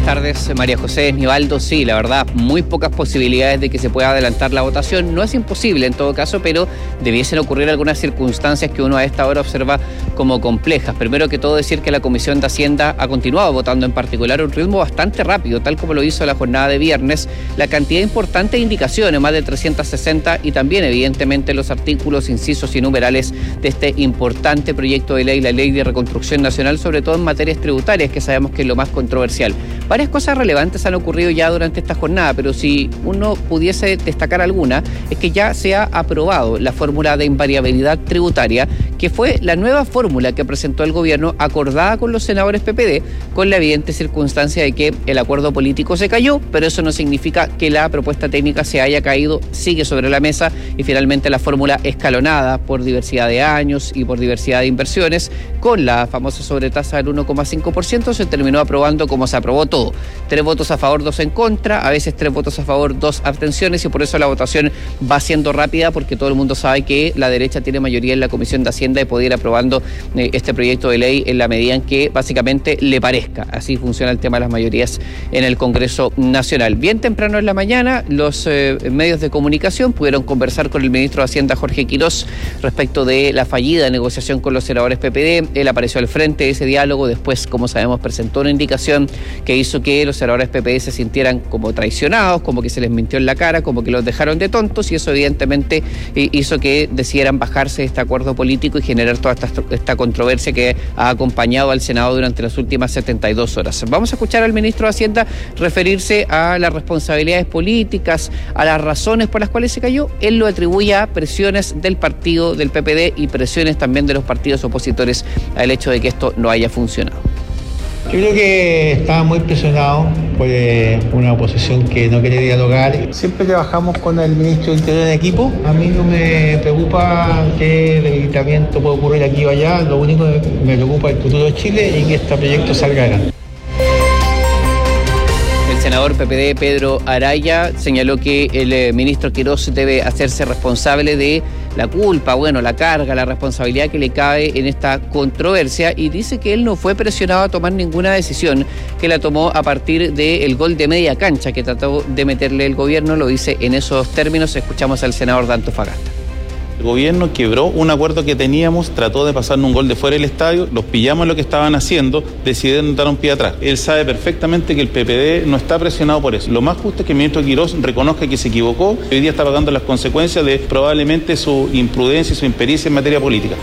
tardes, María José, Nivaldo. Sí, la verdad, muy pocas posibilidades de que se pueda adelantar la votación. No es imposible en todo caso, pero debiesen ocurrir algunas circunstancias que uno a esta hora observa como complejas. Primero que todo, decir que la Comisión de Hacienda ha continuado votando en particular a un ritmo bastante rápido, tal como lo hizo la jornada de viernes. La cantidad importante de indicaciones, más de 360, y también evidentemente los artículos, incisos y numerales de este importante proyecto de ley, la Ley de Reconstrucción Nacional, sobre todo en materias tributarias, que sabemos que es lo más controversial. Varias cosas relevantes han ocurrido ya durante esta jornada, pero si uno pudiese destacar alguna, es que ya se ha aprobado la fórmula de invariabilidad tributaria, que fue la nueva fórmula que presentó el gobierno, acordada con los senadores PPD, con la evidente circunstancia de que el acuerdo político se cayó, pero eso no significa que la propuesta técnica se haya caído, sigue sobre la mesa, y finalmente la fórmula escalonada por diversidad de años y por diversidad de inversiones, con la famosa sobretasa del 1,5%, se terminó aprobando como se aprobó todo. 3 votos a favor, 2 en contra, a veces 3 votos a favor, 2 abstenciones, y por eso la votación va siendo rápida, porque todo el mundo sabe que la derecha tiene mayoría en la Comisión de Hacienda y puede ir aprobando este proyecto de ley en la medida en que básicamente le parezca. Así funciona el tema de las mayorías en el Congreso Nacional. Bien temprano en la mañana, los medios de comunicación pudieron conversar con el ministro de Hacienda, Jorge Quirós, respecto de la fallida negociación con los senadores PPD. Él apareció al frente de ese diálogo, después, como sabemos, presentó una indicación que hizo que los senadores PPD se sintieran como traicionados, como que se les mintió en la cara, como que los dejaron de tontos, y eso evidentemente hizo que decidieran bajarse de este acuerdo político y generar toda esta controversia que ha acompañado al Senado durante las últimas 72 horas. Vamos a escuchar al ministro de Hacienda referirse a las responsabilidades políticas, a las razones por las cuales se cayó. Él lo atribuye a presiones del partido del PPD y presiones también de los partidos opositores al hecho de que esto no haya funcionado. Yo creo que estaba muy presionado por una oposición que no quiere dialogar. Siempre trabajamos con el ministro del Interior en equipo. A mí no me preocupa qué debilitamiento puede ocurrir aquí o allá. Lo único que me preocupa es el futuro de Chile y que este proyecto salga adelante. El senador PPD, Pedro Araya, señaló que el ministro Quirós debe hacerse responsable de la culpa, la carga, la responsabilidad que le cabe en esta controversia, y dice que él no fue presionado a tomar ninguna decisión, que la tomó a partir del gol de media cancha que trató de meterle el gobierno. Lo dice en esos términos. Escuchamos al senador de Antofagasta. El gobierno quebró un acuerdo que teníamos, trató de pasarnos un gol de fuera del estadio, los pillamos en lo que estaban haciendo, decidieron dar un pie atrás. Él sabe perfectamente que el PPD no está presionado por eso. Lo más justo es que el ministro Quirós reconozca que se equivocó y hoy día está pagando las consecuencias de probablemente su imprudencia y su impericia en materia política.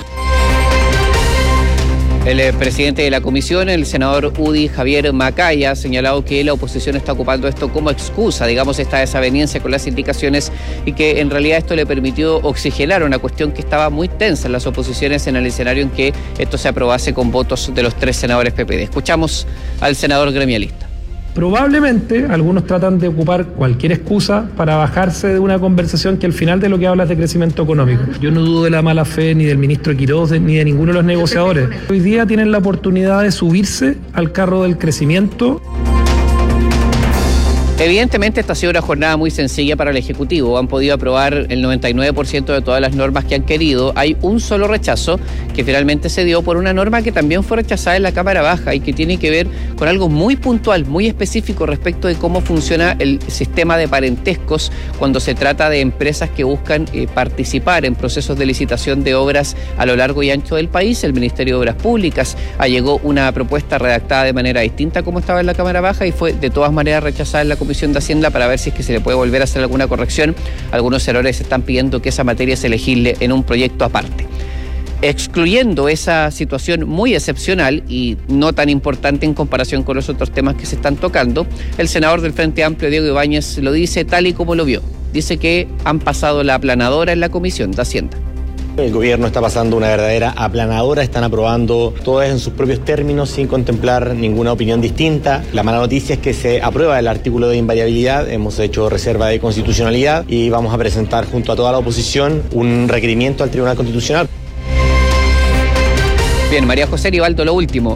El presidente de la comisión, el senador UDI, Javier Macaya, ha señalado que la oposición está ocupando esto como excusa, esta desaveniencia con las indicaciones, y que en realidad esto le permitió oxigenar una cuestión que estaba muy tensa en las oposiciones en el escenario en que esto se aprobase con votos de los 3 senadores PPD. Escuchamos al senador gremialista. Probablemente algunos tratan de ocupar cualquier excusa para bajarse de una conversación que al final de lo que habla es de crecimiento económico. Yo no dudo de la mala fe ni del ministro Quirós ni de ninguno de los negociadores. Hoy día tienen la oportunidad de subirse al carro del crecimiento. Evidentemente esta ha sido una jornada muy sencilla para el Ejecutivo. Han podido aprobar el 99% de todas las normas que han querido. Hay un solo rechazo que finalmente se dio por una norma que también fue rechazada en la Cámara Baja y que tiene que ver con algo muy puntual, muy específico respecto de cómo funciona el sistema de parentescos cuando se trata de empresas que buscan participar en procesos de licitación de obras a lo largo y ancho del país. El Ministerio de Obras Públicas allegó una propuesta redactada de manera distinta como estaba en la Cámara Baja y fue de todas maneras rechazada en la Comisión de Hacienda para ver si es que se le puede volver a hacer alguna corrección. Algunos senadores están pidiendo que esa materia se legisle en un proyecto aparte. Excluyendo esa situación muy excepcional y no tan importante en comparación con los otros temas que se están tocando, el senador del Frente Amplio, Diego Ibáñez, lo dice tal y como lo vio. Dice que han pasado la aplanadora en la Comisión de Hacienda. El gobierno está pasando una verdadera aplanadora, están aprobando todo en sus propios términos sin contemplar ninguna opinión distinta. La mala noticia es que se aprueba el artículo de invariabilidad, hemos hecho reserva de constitucionalidad y vamos a presentar junto a toda la oposición un requerimiento al Tribunal Constitucional. Bien, María José Nivaldo, lo último.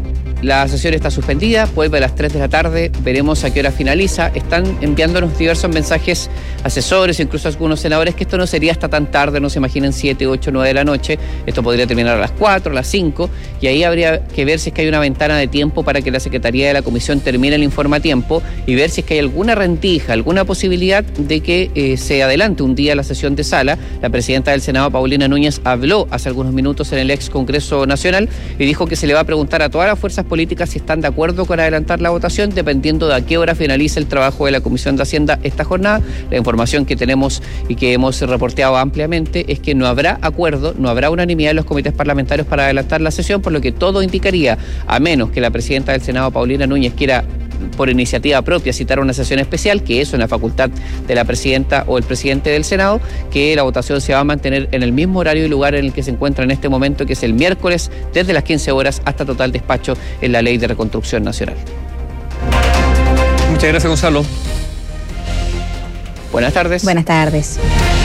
La sesión está suspendida, vuelve a las 3 de la tarde, veremos a qué hora finaliza. Están enviándonos diversos mensajes asesores, incluso algunos senadores, que esto no sería hasta tan tarde, no se imaginen 7, 8, 9 de la noche. Esto podría terminar a las 4, a las 5, y ahí habría que ver si es que hay una ventana de tiempo para que la Secretaría de la Comisión termine el informe a tiempo y ver si es que hay alguna rendija, alguna posibilidad de que se adelante un día la sesión de sala. La presidenta del Senado, Paulina Núñez, habló hace algunos minutos en el ex Congreso Nacional y dijo que se le va a preguntar a todas las fuerzas políticas si están de acuerdo con adelantar la votación, dependiendo de a qué hora finalice el trabajo de la Comisión de Hacienda esta jornada. La información que tenemos y que hemos reporteado ampliamente es que no habrá acuerdo, no habrá unanimidad en los comités parlamentarios para adelantar la sesión, por lo que todo indicaría, a menos que la presidenta del Senado, Paulina Núñez, quiera por iniciativa propia citar una sesión especial, que es una facultad de la presidenta o el presidente del Senado, que la votación se va a mantener en el mismo horario y lugar en el que se encuentra en este momento, que es el miércoles, desde las 15 horas hasta total despacho en la Ley de Reconstrucción Nacional. Muchas gracias, Gonzalo. Buenas tardes. Buenas tardes.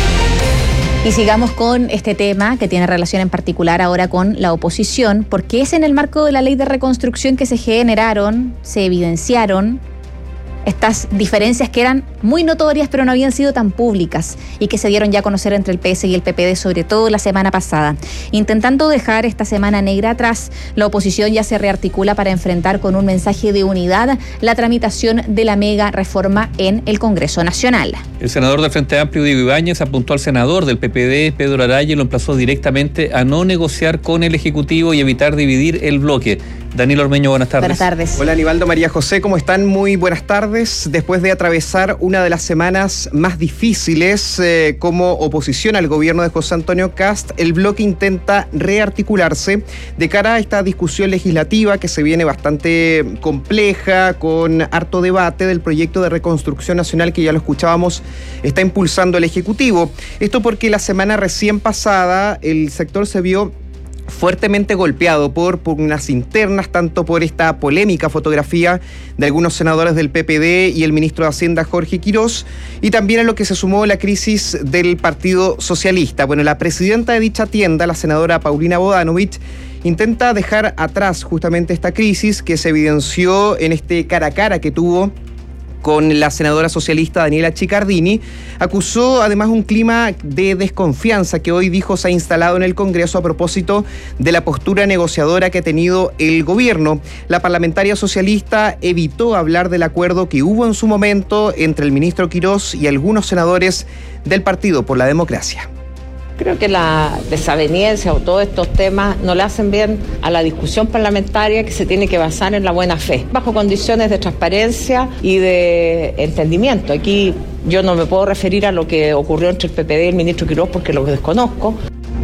Y sigamos con este tema que tiene relación en particular ahora con la oposición, porque es en el marco de la Ley de Reconstrucción que se generaron, se evidenciaron estas diferencias que eran muy notorias pero no habían sido tan públicas y que se dieron ya a conocer entre el PS y el PPD, sobre todo la semana pasada. Intentando dejar esta semana negra atrás, la oposición ya se rearticula para enfrentar con un mensaje de unidad la tramitación de la mega reforma en el Congreso Nacional. El senador del Frente Amplio, Diego Ibáñez, apuntó al senador del PPD, Pedro Araya, y lo emplazó directamente a no negociar con el Ejecutivo y evitar dividir el bloque. Daniel Ormeño, buenas tardes. Buenas tardes. Hola, Aníbaldo, María José, ¿cómo están? Muy buenas tardes. Después de atravesar una de las semanas más difíciles como oposición al gobierno de José Antonio Kast, el bloque intenta rearticularse de cara a esta discusión legislativa que se viene bastante compleja, con harto debate del proyecto de reconstrucción nacional que ya lo escuchábamos, está impulsando el Ejecutivo. Esto porque la semana recién pasada el sector se vio fuertemente golpeado por pugnas internas, tanto por esta polémica fotografía de algunos senadores del PPD y el ministro de Hacienda, Jorge Quirós, y también a lo que se sumó la crisis del Partido Socialista. Bueno, la presidenta de dicha tienda, la senadora Paulina Bodanovich, intenta dejar atrás justamente esta crisis que se evidenció en este cara a cara que tuvo con la senadora socialista Daniela Chiccardini. Acusó además un clima de desconfianza que hoy dijo se ha instalado en el Congreso a propósito de la postura negociadora que ha tenido el gobierno. La parlamentaria socialista evitó hablar del acuerdo que hubo en su momento entre el ministro Quirós y algunos senadores del Partido por la Democracia. Creo que la desaveniencia o todos estos temas no le hacen bien a la discusión parlamentaria, que se tiene que basar en la buena fe, bajo condiciones de transparencia y de entendimiento. Aquí yo no me puedo referir a lo que ocurrió entre el PPD y el ministro Quirós porque lo desconozco.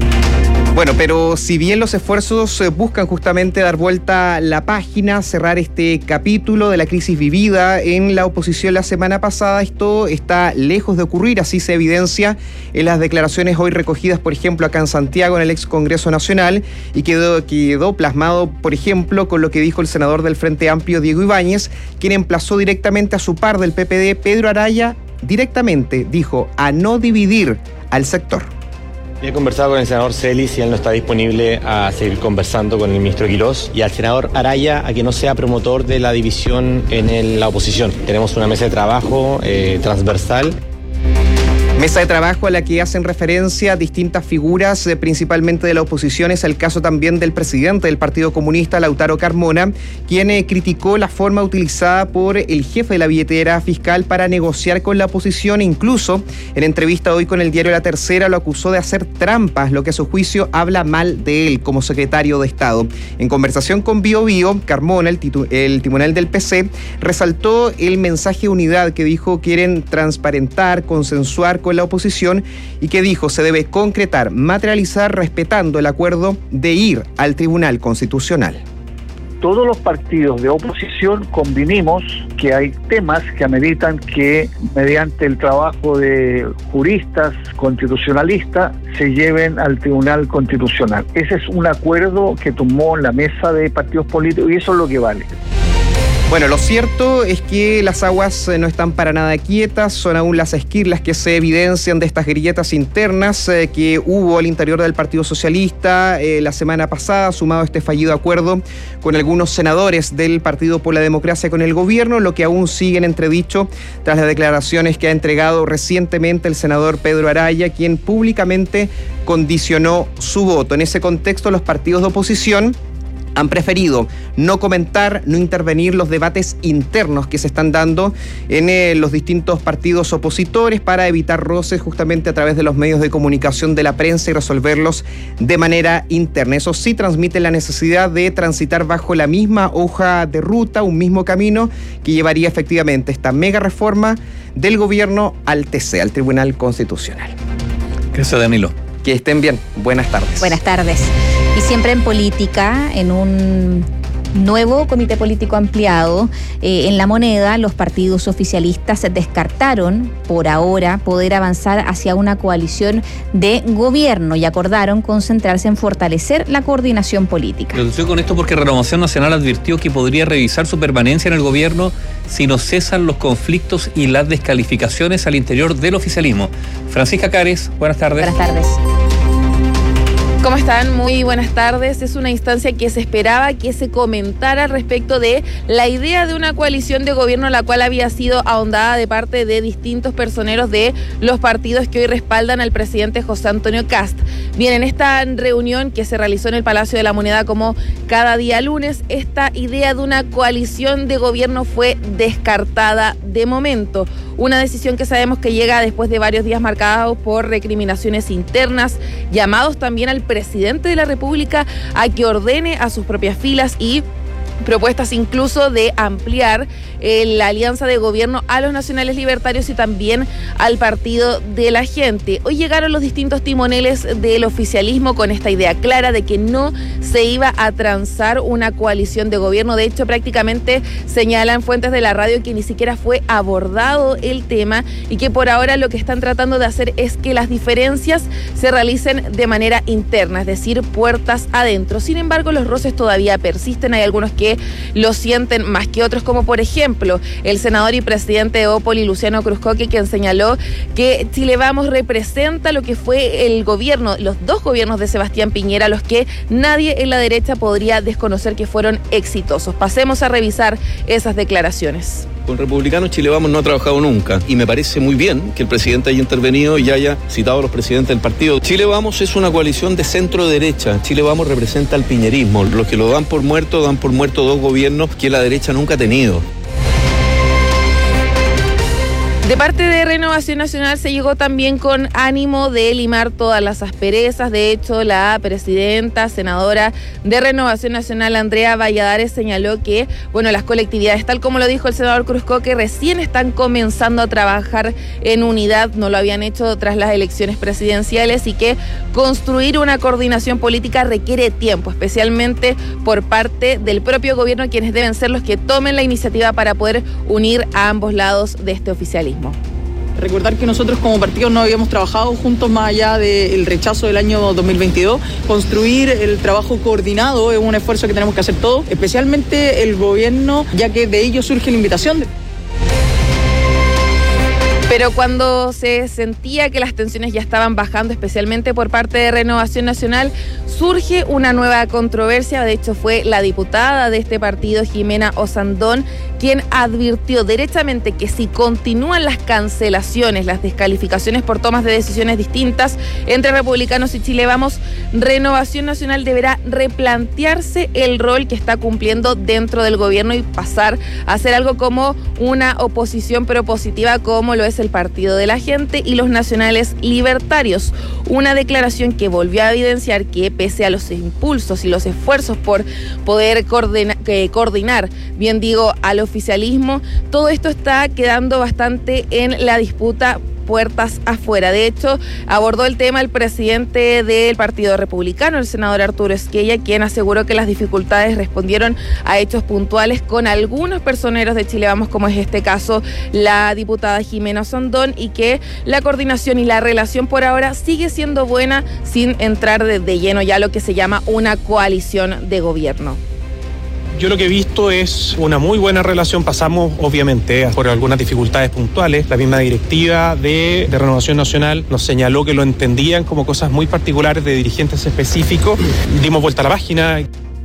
Bueno, pero si bien los esfuerzos buscan justamente dar vuelta la página, cerrar este capítulo de la crisis vivida en la oposición la semana pasada, esto está lejos de ocurrir, así se evidencia en las declaraciones hoy recogidas, por ejemplo, acá en Santiago, en el ex Congreso Nacional, y quedó plasmado, por ejemplo, con lo que dijo el senador del Frente Amplio, Diego Ibáñez, quien emplazó directamente a su par del PPD, Pedro Araya, directamente dijo a no dividir al sector. He conversado con el senador Celis y él no está disponible a seguir conversando con el ministro Quirós, y al senador Araya a que no sea promotor de la división en la oposición. Tenemos una mesa de trabajo transversal. Mesa de trabajo a la que hacen referencia distintas figuras, principalmente de la oposición. Es el caso también del presidente del Partido Comunista, Lautaro Carmona, quien criticó la forma utilizada por el jefe de la billetera fiscal para negociar con la oposición. Incluso en entrevista hoy con el diario La Tercera lo acusó de hacer trampas, lo que a su juicio habla mal de él como secretario de Estado. En conversación con Bio Bio, Carmona, el timonel del PC, resaltó el mensaje de unidad que dijo quieren transparentar, consensuar con la oposición, y que dijo se debe concretar, materializar respetando el acuerdo de ir al Tribunal Constitucional. Todos los partidos de oposición convinimos que hay temas que ameritan que mediante el trabajo de juristas constitucionalistas se lleven al Tribunal Constitucional. Ese es un acuerdo que tomó la mesa de partidos políticos y eso es lo que vale. Bueno, lo cierto es que las aguas no están para nada quietas, son aún las esquirlas que se evidencian de estas grietas internas que hubo al interior del Partido Socialista la semana pasada, sumado a este fallido acuerdo con algunos senadores del Partido por la Democracia con el gobierno, lo que aún sigue en entredicho tras las declaraciones que ha entregado recientemente el senador Pedro Araya, quien públicamente condicionó su voto. En ese contexto, los partidos de oposición han preferido no comentar, no intervenir los debates internos que se están dando en los distintos partidos opositores para evitar roces justamente a través de los medios de comunicación de la prensa y resolverlos de manera interna. Eso sí, transmite la necesidad de transitar bajo la misma hoja de ruta, un mismo camino que llevaría efectivamente esta mega reforma del gobierno al TC, al Tribunal Constitucional. Gracias, Danilo. Que estén bien. Buenas tardes. Buenas tardes. Y siempre en política, en un nuevo comité político ampliado, en La Moneda, los partidos oficialistas descartaron por ahora poder avanzar hacia una coalición de gobierno y acordaron concentrarse en fortalecer la coordinación política. Lo estoy con esto porque Renovación Nacional advirtió que podría revisar su permanencia en el gobierno si no cesan los conflictos y las descalificaciones al interior del oficialismo. Francisca Cares, buenas tardes. Buenas tardes. ¿Cómo están? Muy buenas tardes. Es una instancia que se esperaba que se comentara respecto de la idea de una coalición de gobierno, la cual había sido ahondada de parte de distintos personeros de los partidos que hoy respaldan al presidente José Antonio Kast. Bien, en esta reunión que se realizó en el Palacio de la Moneda como cada día lunes, esta idea de una coalición de gobierno fue descartada de momento. Una decisión que sabemos que llega después de varios días marcados por recriminaciones internas, llamados también al presidente de la República a que ordene a sus propias filas y propuestas incluso de ampliar la alianza de gobierno a los nacionales libertarios y también al Partido de la Gente. Hoy llegaron los distintos timoneles del oficialismo con esta idea clara de que no se iba a transar una coalición de gobierno. De hecho, prácticamente señalan fuentes de la radio que ni siquiera fue abordado el tema y que por ahora lo que están tratando de hacer es que las diferencias se realicen de manera interna, es decir, puertas adentro. Sin embargo, los roces todavía persisten. Hay algunos que lo sienten más que otros, como por ejemplo el senador y presidente de Opoli, Luciano Cruzcoque, quien señaló que Chile Vamos representa lo que fue el gobierno, los dos gobiernos de Sebastián Piñera, los que nadie en la derecha podría desconocer que fueron exitosos. Pasemos a revisar esas declaraciones. Con republicanos Chile Vamos no ha trabajado nunca y me parece muy bien que el presidente haya intervenido y haya citado a los presidentes del partido. Chile Vamos es una coalición de centro-derecha. Chile Vamos representa al piñerismo. Los que lo dan por muerto dos gobiernos que la derecha nunca ha tenido. De parte de Renovación Nacional se llegó también con ánimo de limar todas las asperezas. De hecho, la presidenta, senadora de Renovación Nacional, Andrea Valladares, señaló que, las colectividades, tal como lo dijo el senador Cruzcoque, recién están comenzando a trabajar en unidad, no lo habían hecho tras las elecciones presidenciales y que construir una coordinación política requiere tiempo, especialmente por parte del propio gobierno, quienes deben ser los que tomen la iniciativa para poder unir a ambos lados de este oficialismo. Recordar que nosotros como partido no habíamos trabajado juntos más allá del rechazo del año 2022. Construir el trabajo coordinado es un esfuerzo que tenemos que hacer todos, especialmente el gobierno, ya que de ello surge la invitación. Pero cuando se sentía que las tensiones ya estaban bajando, especialmente por parte de Renovación Nacional, surge una nueva controversia. De hecho, fue la diputada de este partido, Jimena Osandón, quien advirtió derechamente que si continúan las cancelaciones, las descalificaciones por tomas de decisiones distintas entre republicanos y Chile Vamos, Renovación Nacional deberá replantearse el rol que está cumpliendo dentro del gobierno y pasar a ser algo como una oposición propositiva, como lo es el Partido de la Gente y los nacionales libertarios. Una declaración que volvió a evidenciar que pese a los impulsos y los esfuerzos por poder coordinar, bien digo, al oficialismo, todo esto está quedando bastante en la disputa puertas afuera. De hecho, abordó el tema el presidente del Partido Republicano, el senador Arturo Esquella, quien aseguró que las dificultades respondieron a hechos puntuales con algunos personeros de Chile Vamos, como es este caso la diputada Jimena Osandón, y que la coordinación y la relación por ahora sigue siendo buena sin entrar de lleno ya a lo que se llama una coalición de gobierno. Yo lo que he visto es una muy buena relación. Pasamos, obviamente, por algunas dificultades puntuales. La misma directiva de Renovación Nacional nos señaló que lo entendían como cosas muy particulares de dirigentes específicos. Dimos vuelta a la página.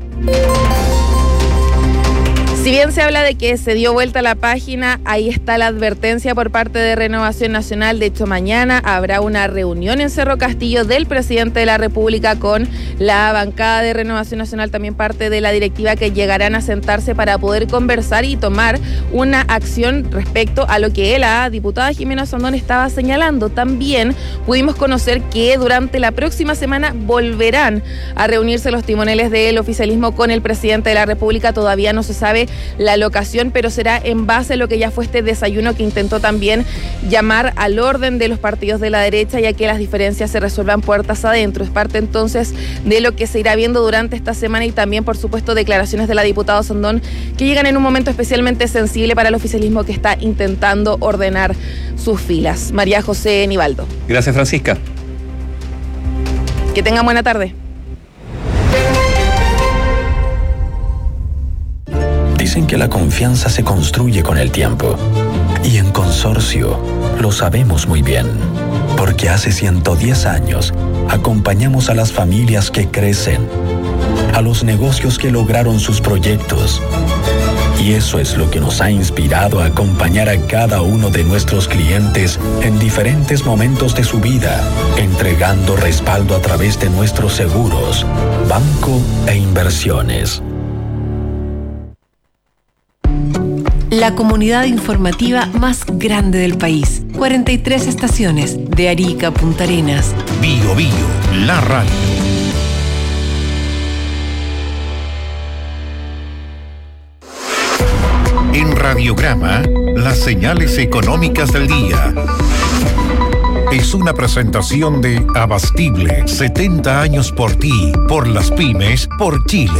Si bien se habla de que se dio vuelta a la página, ahí está la advertencia por parte de Renovación Nacional. De hecho, mañana habrá una reunión en Cerro Castillo del presidente de la República con la bancada de Renovación Nacional, también parte de la directiva, que llegarán a sentarse para poder conversar y tomar una acción respecto a lo que la diputada Jimena Osandón estaba señalando. También pudimos conocer que durante la próxima semana volverán a reunirse los timoneles del oficialismo con el presidente de la República. Todavía no se sabe la locación, pero será en base a lo que ya fue este desayuno que intentó también llamar al orden de los partidos de la derecha, ya que las diferencias se resuelvan puertas adentro. Es parte entonces de lo que se irá viendo durante esta semana, y también, por supuesto, declaraciones de la diputada Osandón que llegan en un momento especialmente sensible para el oficialismo, que está intentando ordenar sus filas. María José Nivaldo. Gracias, Francisca. Que tengan buena tarde. Dicen que la confianza se construye con el tiempo. Y en Consorcio lo sabemos muy bien. Porque hace 110 años acompañamos a las familias que crecen, a los negocios que lograron sus proyectos. Y eso es lo que nos ha inspirado a acompañar a cada uno de nuestros clientes en diferentes momentos de su vida, entregando respaldo a través de nuestros seguros, banco e inversiones. La comunidad informativa más grande del país. 43 estaciones, de Arica a Punta Arenas. Bio Bio, la radio. En Radiograma, las señales económicas del día. Es una presentación de Abastible, 70 años por ti, por las pymes, por Chile.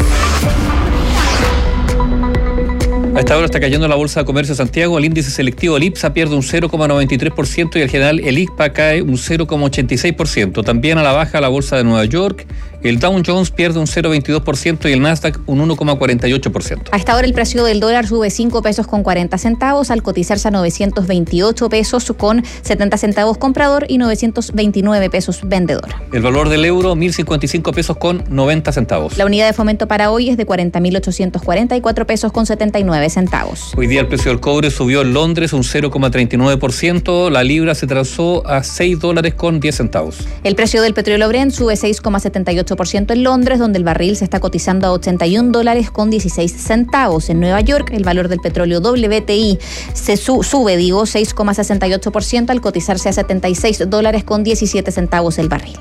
A esta hora está cayendo la Bolsa de Comercio de Santiago. El índice selectivo, el IPSA, pierde un 0,93% y el general, el ICPA, cae un 0,86%. También a la baja la Bolsa de Nueva York. El Dow Jones pierde un 0,22% y el Nasdaq un 1,48%. A esta hora el precio del dólar sube 5 pesos con 40 centavos al cotizarse a 928 pesos con 70 centavos comprador y 929 pesos vendedor. El valor del euro, 1.055 pesos con 90 centavos. La unidad de fomento para hoy es de 40.844 pesos con 79 centavos. Hoy día el precio del cobre subió en Londres un 0,39%. La libra se transó a $6 con 10 centavos. El precio del petróleo Brent sube 6,78% en Londres, donde el barril se está cotizando a $81 con 16 centavos. En Nueva York, el valor del petróleo WTI se sube 6,68% al cotizarse a $76 con 17 centavos el barril.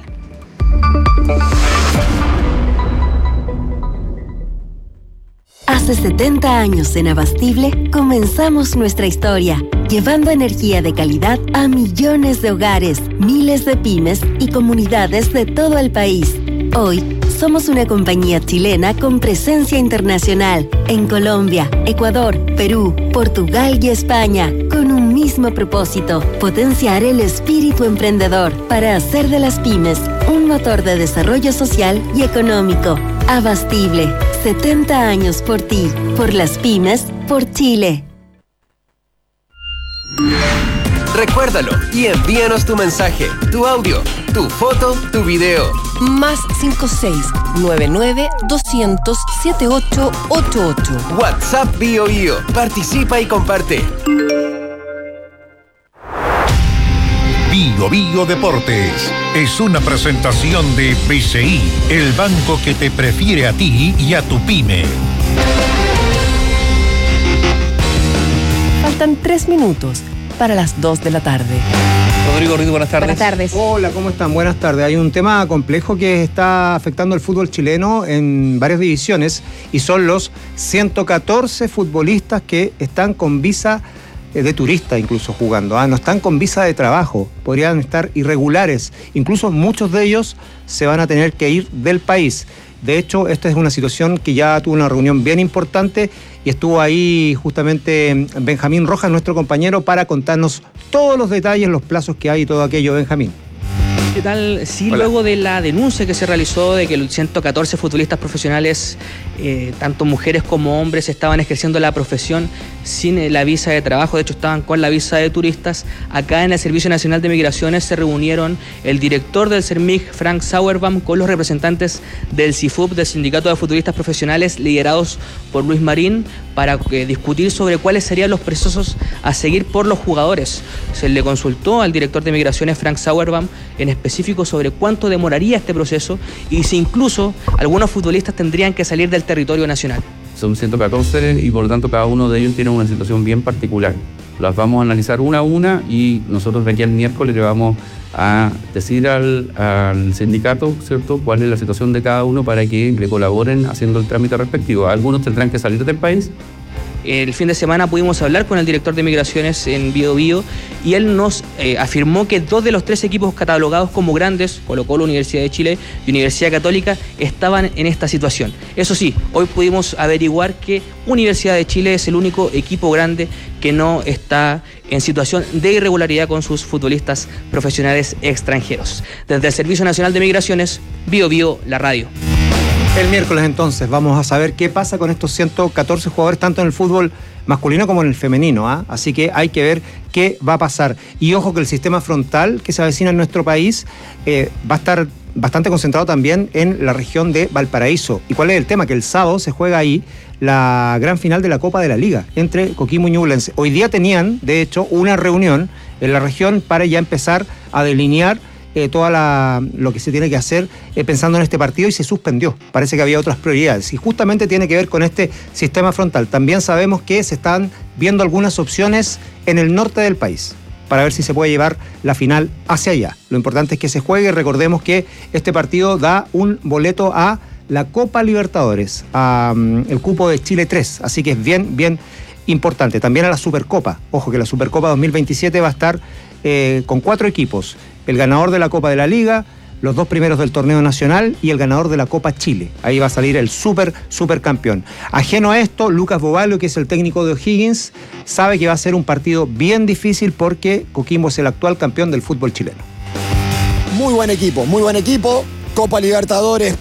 Hace 70 años en Abastible comenzamos nuestra historia, llevando energía de calidad a millones de hogares, miles de pymes y comunidades de todo el país. Hoy somos una compañía chilena con presencia internacional en Colombia, Ecuador, Perú, Portugal y España, con un mismo propósito: potenciar el espíritu emprendedor para hacer de las pymes un motor de desarrollo social y económico. Abastible, 70 años por ti, por las pymes, por Chile. Recuérdalo y envíanos tu mensaje, tu audio, tu foto, tu video. Más 56-99-200-7888. WhatsApp Bio Bio. Participa y comparte. Bio Bio Deportes es una presentación de BCI, el banco que te prefiere a ti y a tu pyme. Faltan 3 minutos para las 2 de la tarde. Rodrigo Ruiz, buenas tardes. Buenas tardes. Hola, ¿cómo están? Buenas tardes. Hay un tema complejo que está afectando al fútbol chileno en varias divisiones y son los 114 futbolistas que están con visa de turista incluso jugando. No están con visa de trabajo, podrían estar irregulares. Incluso muchos de ellos se van a tener que ir del país. De hecho, esta es una situación que ya tuvo una reunión bien importante y estuvo ahí justamente Benjamín Rojas, nuestro compañero, para contarnos todos los detalles, los plazos que hay y todo aquello. Benjamín. ¿Qué tal? Sí, Hola. Luego de la denuncia que se realizó de que los 114 futbolistas profesionales tanto mujeres como hombres estaban ejerciendo la profesión sin la visa de trabajo, de hecho estaban con la visa de turistas. Acá en el Servicio Nacional de Migraciones se reunieron el director del CERMIG, Frank Sauerbaum, con los representantes del CIFUP, del Sindicato de Futbolistas Profesionales, liderados por Luis Marín, para discutir sobre cuáles serían los procesos a seguir por los jugadores. Se le consultó al director de Migraciones, Frank Sauerbaum, en específico sobre cuánto demoraría este proceso y si incluso algunos futbolistas tendrían que salir del territorio nacional. Son 114 y por lo tanto cada uno de ellos tiene una situación bien particular. Las vamos a analizar una a una y nosotros de aquí al miércoles le vamos a decir al sindicato, ¿cierto?, cuál es la situación de cada uno para que le colaboren haciendo el trámite respectivo. Algunos tendrán que salir del país. El fin de semana pudimos hablar con el director de Migraciones en Bío Bío y él nos afirmó que 2 de los 3 equipos catalogados como grandes, Colo-Colo, Universidad de Chile y Universidad Católica, estaban en esta situación. Eso sí, hoy pudimos averiguar que Universidad de Chile es el único equipo grande que no está en situación de irregularidad con sus futbolistas profesionales extranjeros. Desde el Servicio Nacional de Migraciones, Bío Bío, la radio. El miércoles entonces vamos a saber qué pasa con estos 114 jugadores, tanto en el fútbol masculino como en el femenino, ¿ah? Así que hay que ver qué va a pasar. Y ojo que el sistema frontal que se avecina en nuestro país va a estar bastante concentrado también en la región de Valparaíso. ¿Y cuál es el tema? Que el sábado se juega ahí la gran final de la Copa de la Liga entre Coquimbo y Ñublense. Hoy día tenían, de hecho, una reunión en la región para ya empezar a delinear todo lo que se tiene que hacer pensando en este partido y se suspendió. Parece que había otras prioridades y justamente tiene que ver con este sistema frontal. También sabemos que se están viendo algunas opciones en el norte del país para ver si se puede llevar la final hacia allá. Lo importante es que se juegue. Recordemos que este partido da un boleto a la Copa Libertadores, el cupo de Chile 3, así que es bien importante. También a la Supercopa. Ojo que la Supercopa 2027 va a estar con 4 equipos. El ganador de la Copa de la Liga, los 2 primeros del torneo nacional y el ganador de la Copa Chile. Ahí va a salir el super campeón. Ajeno a esto, Lucas Bovalio, que es el técnico de O'Higgins, sabe que va a ser un partido bien difícil porque Coquimbo es el actual campeón del fútbol chileno. Muy buen equipo. Copa Libertadores.